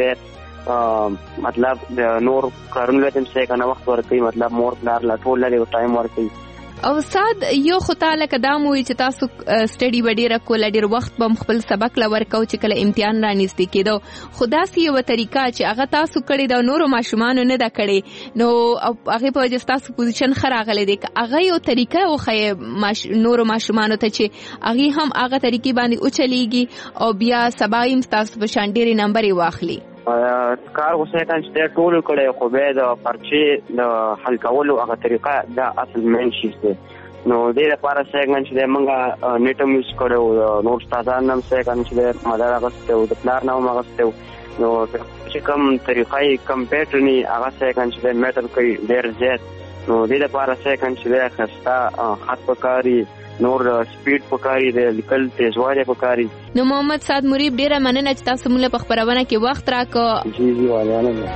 چې مطلب د نور کارونو له هم څه کنه وخت ورکوي، مطلب مور پلار لا ټول لري ټایم ورکوي.
او استاد یو خو تعالی کدام وي چې تاسو سټډي وډیره کول ډیر وخت بم خپل سبق لا ورکاو چې کله امتحان را نږدې کېدو، خدا سي یو طریقه چې هغه تاسو کړی دا نورو ماشومان نه دا کړی، نو هغه په وجه تاسو پوزیشن خراغله دي، هغه یو طریقه او خې ماش... نورو ماشومان ته چې هغه هم هغه طریقې باندې او چلیږي او بیا سبایم تاسو په شان ډېری نمبر واخلي.
کار اوسه کان چې ټول کړي خو به د پرچې د حل کولو هغه طریقه دا اصل مین شي دی. نو دې لپاره څنګه چې موږ نیټم یوز کړو، نو استادان هم څنګه چې مدار غوښته او د پلان نو غوښته، نو چې کوم طریقې کمپیوټرنی هغه څنګه چې میټر کوي ډېر زیات. نو دې لپاره څنګه چې خستا خط پکاري، نور سپیډ پکاري دی، لیکل تیزوالی پکاري.
نو محمد سعد مریب ډیره مننه چې تاسو موږ په خبرونه کې وخت راکو.
جی جی والانه.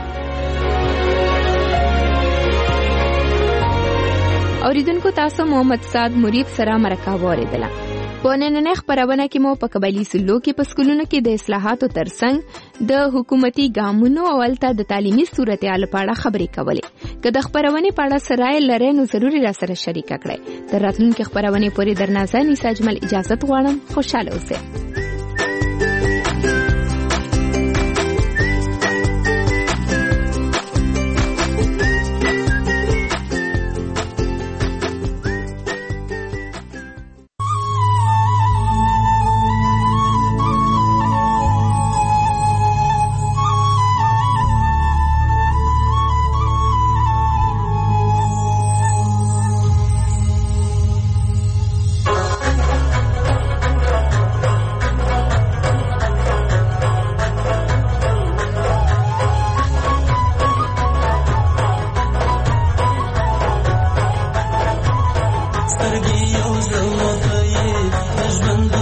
اوریدونکو تاسو محمد سعد مریب سره مرکه واوریدله. په نننۍ خبرونه کې مو په قبایلي سلو کې په سکولونو کې د اصلاحاتو ترڅنګ د حکومتي ګامونو او الته د تعلیمي صورتحال په اړه خبرې کولې. که د خبرونې په اړه سره لرئ نو ضروري را سره شریک کړئ. د راتلونکي خبرونې پورې درنازه نیسا اجمل اجازت غواړم. خوشاله اوسئ.
سترګې یو ځل وکړې د ژوند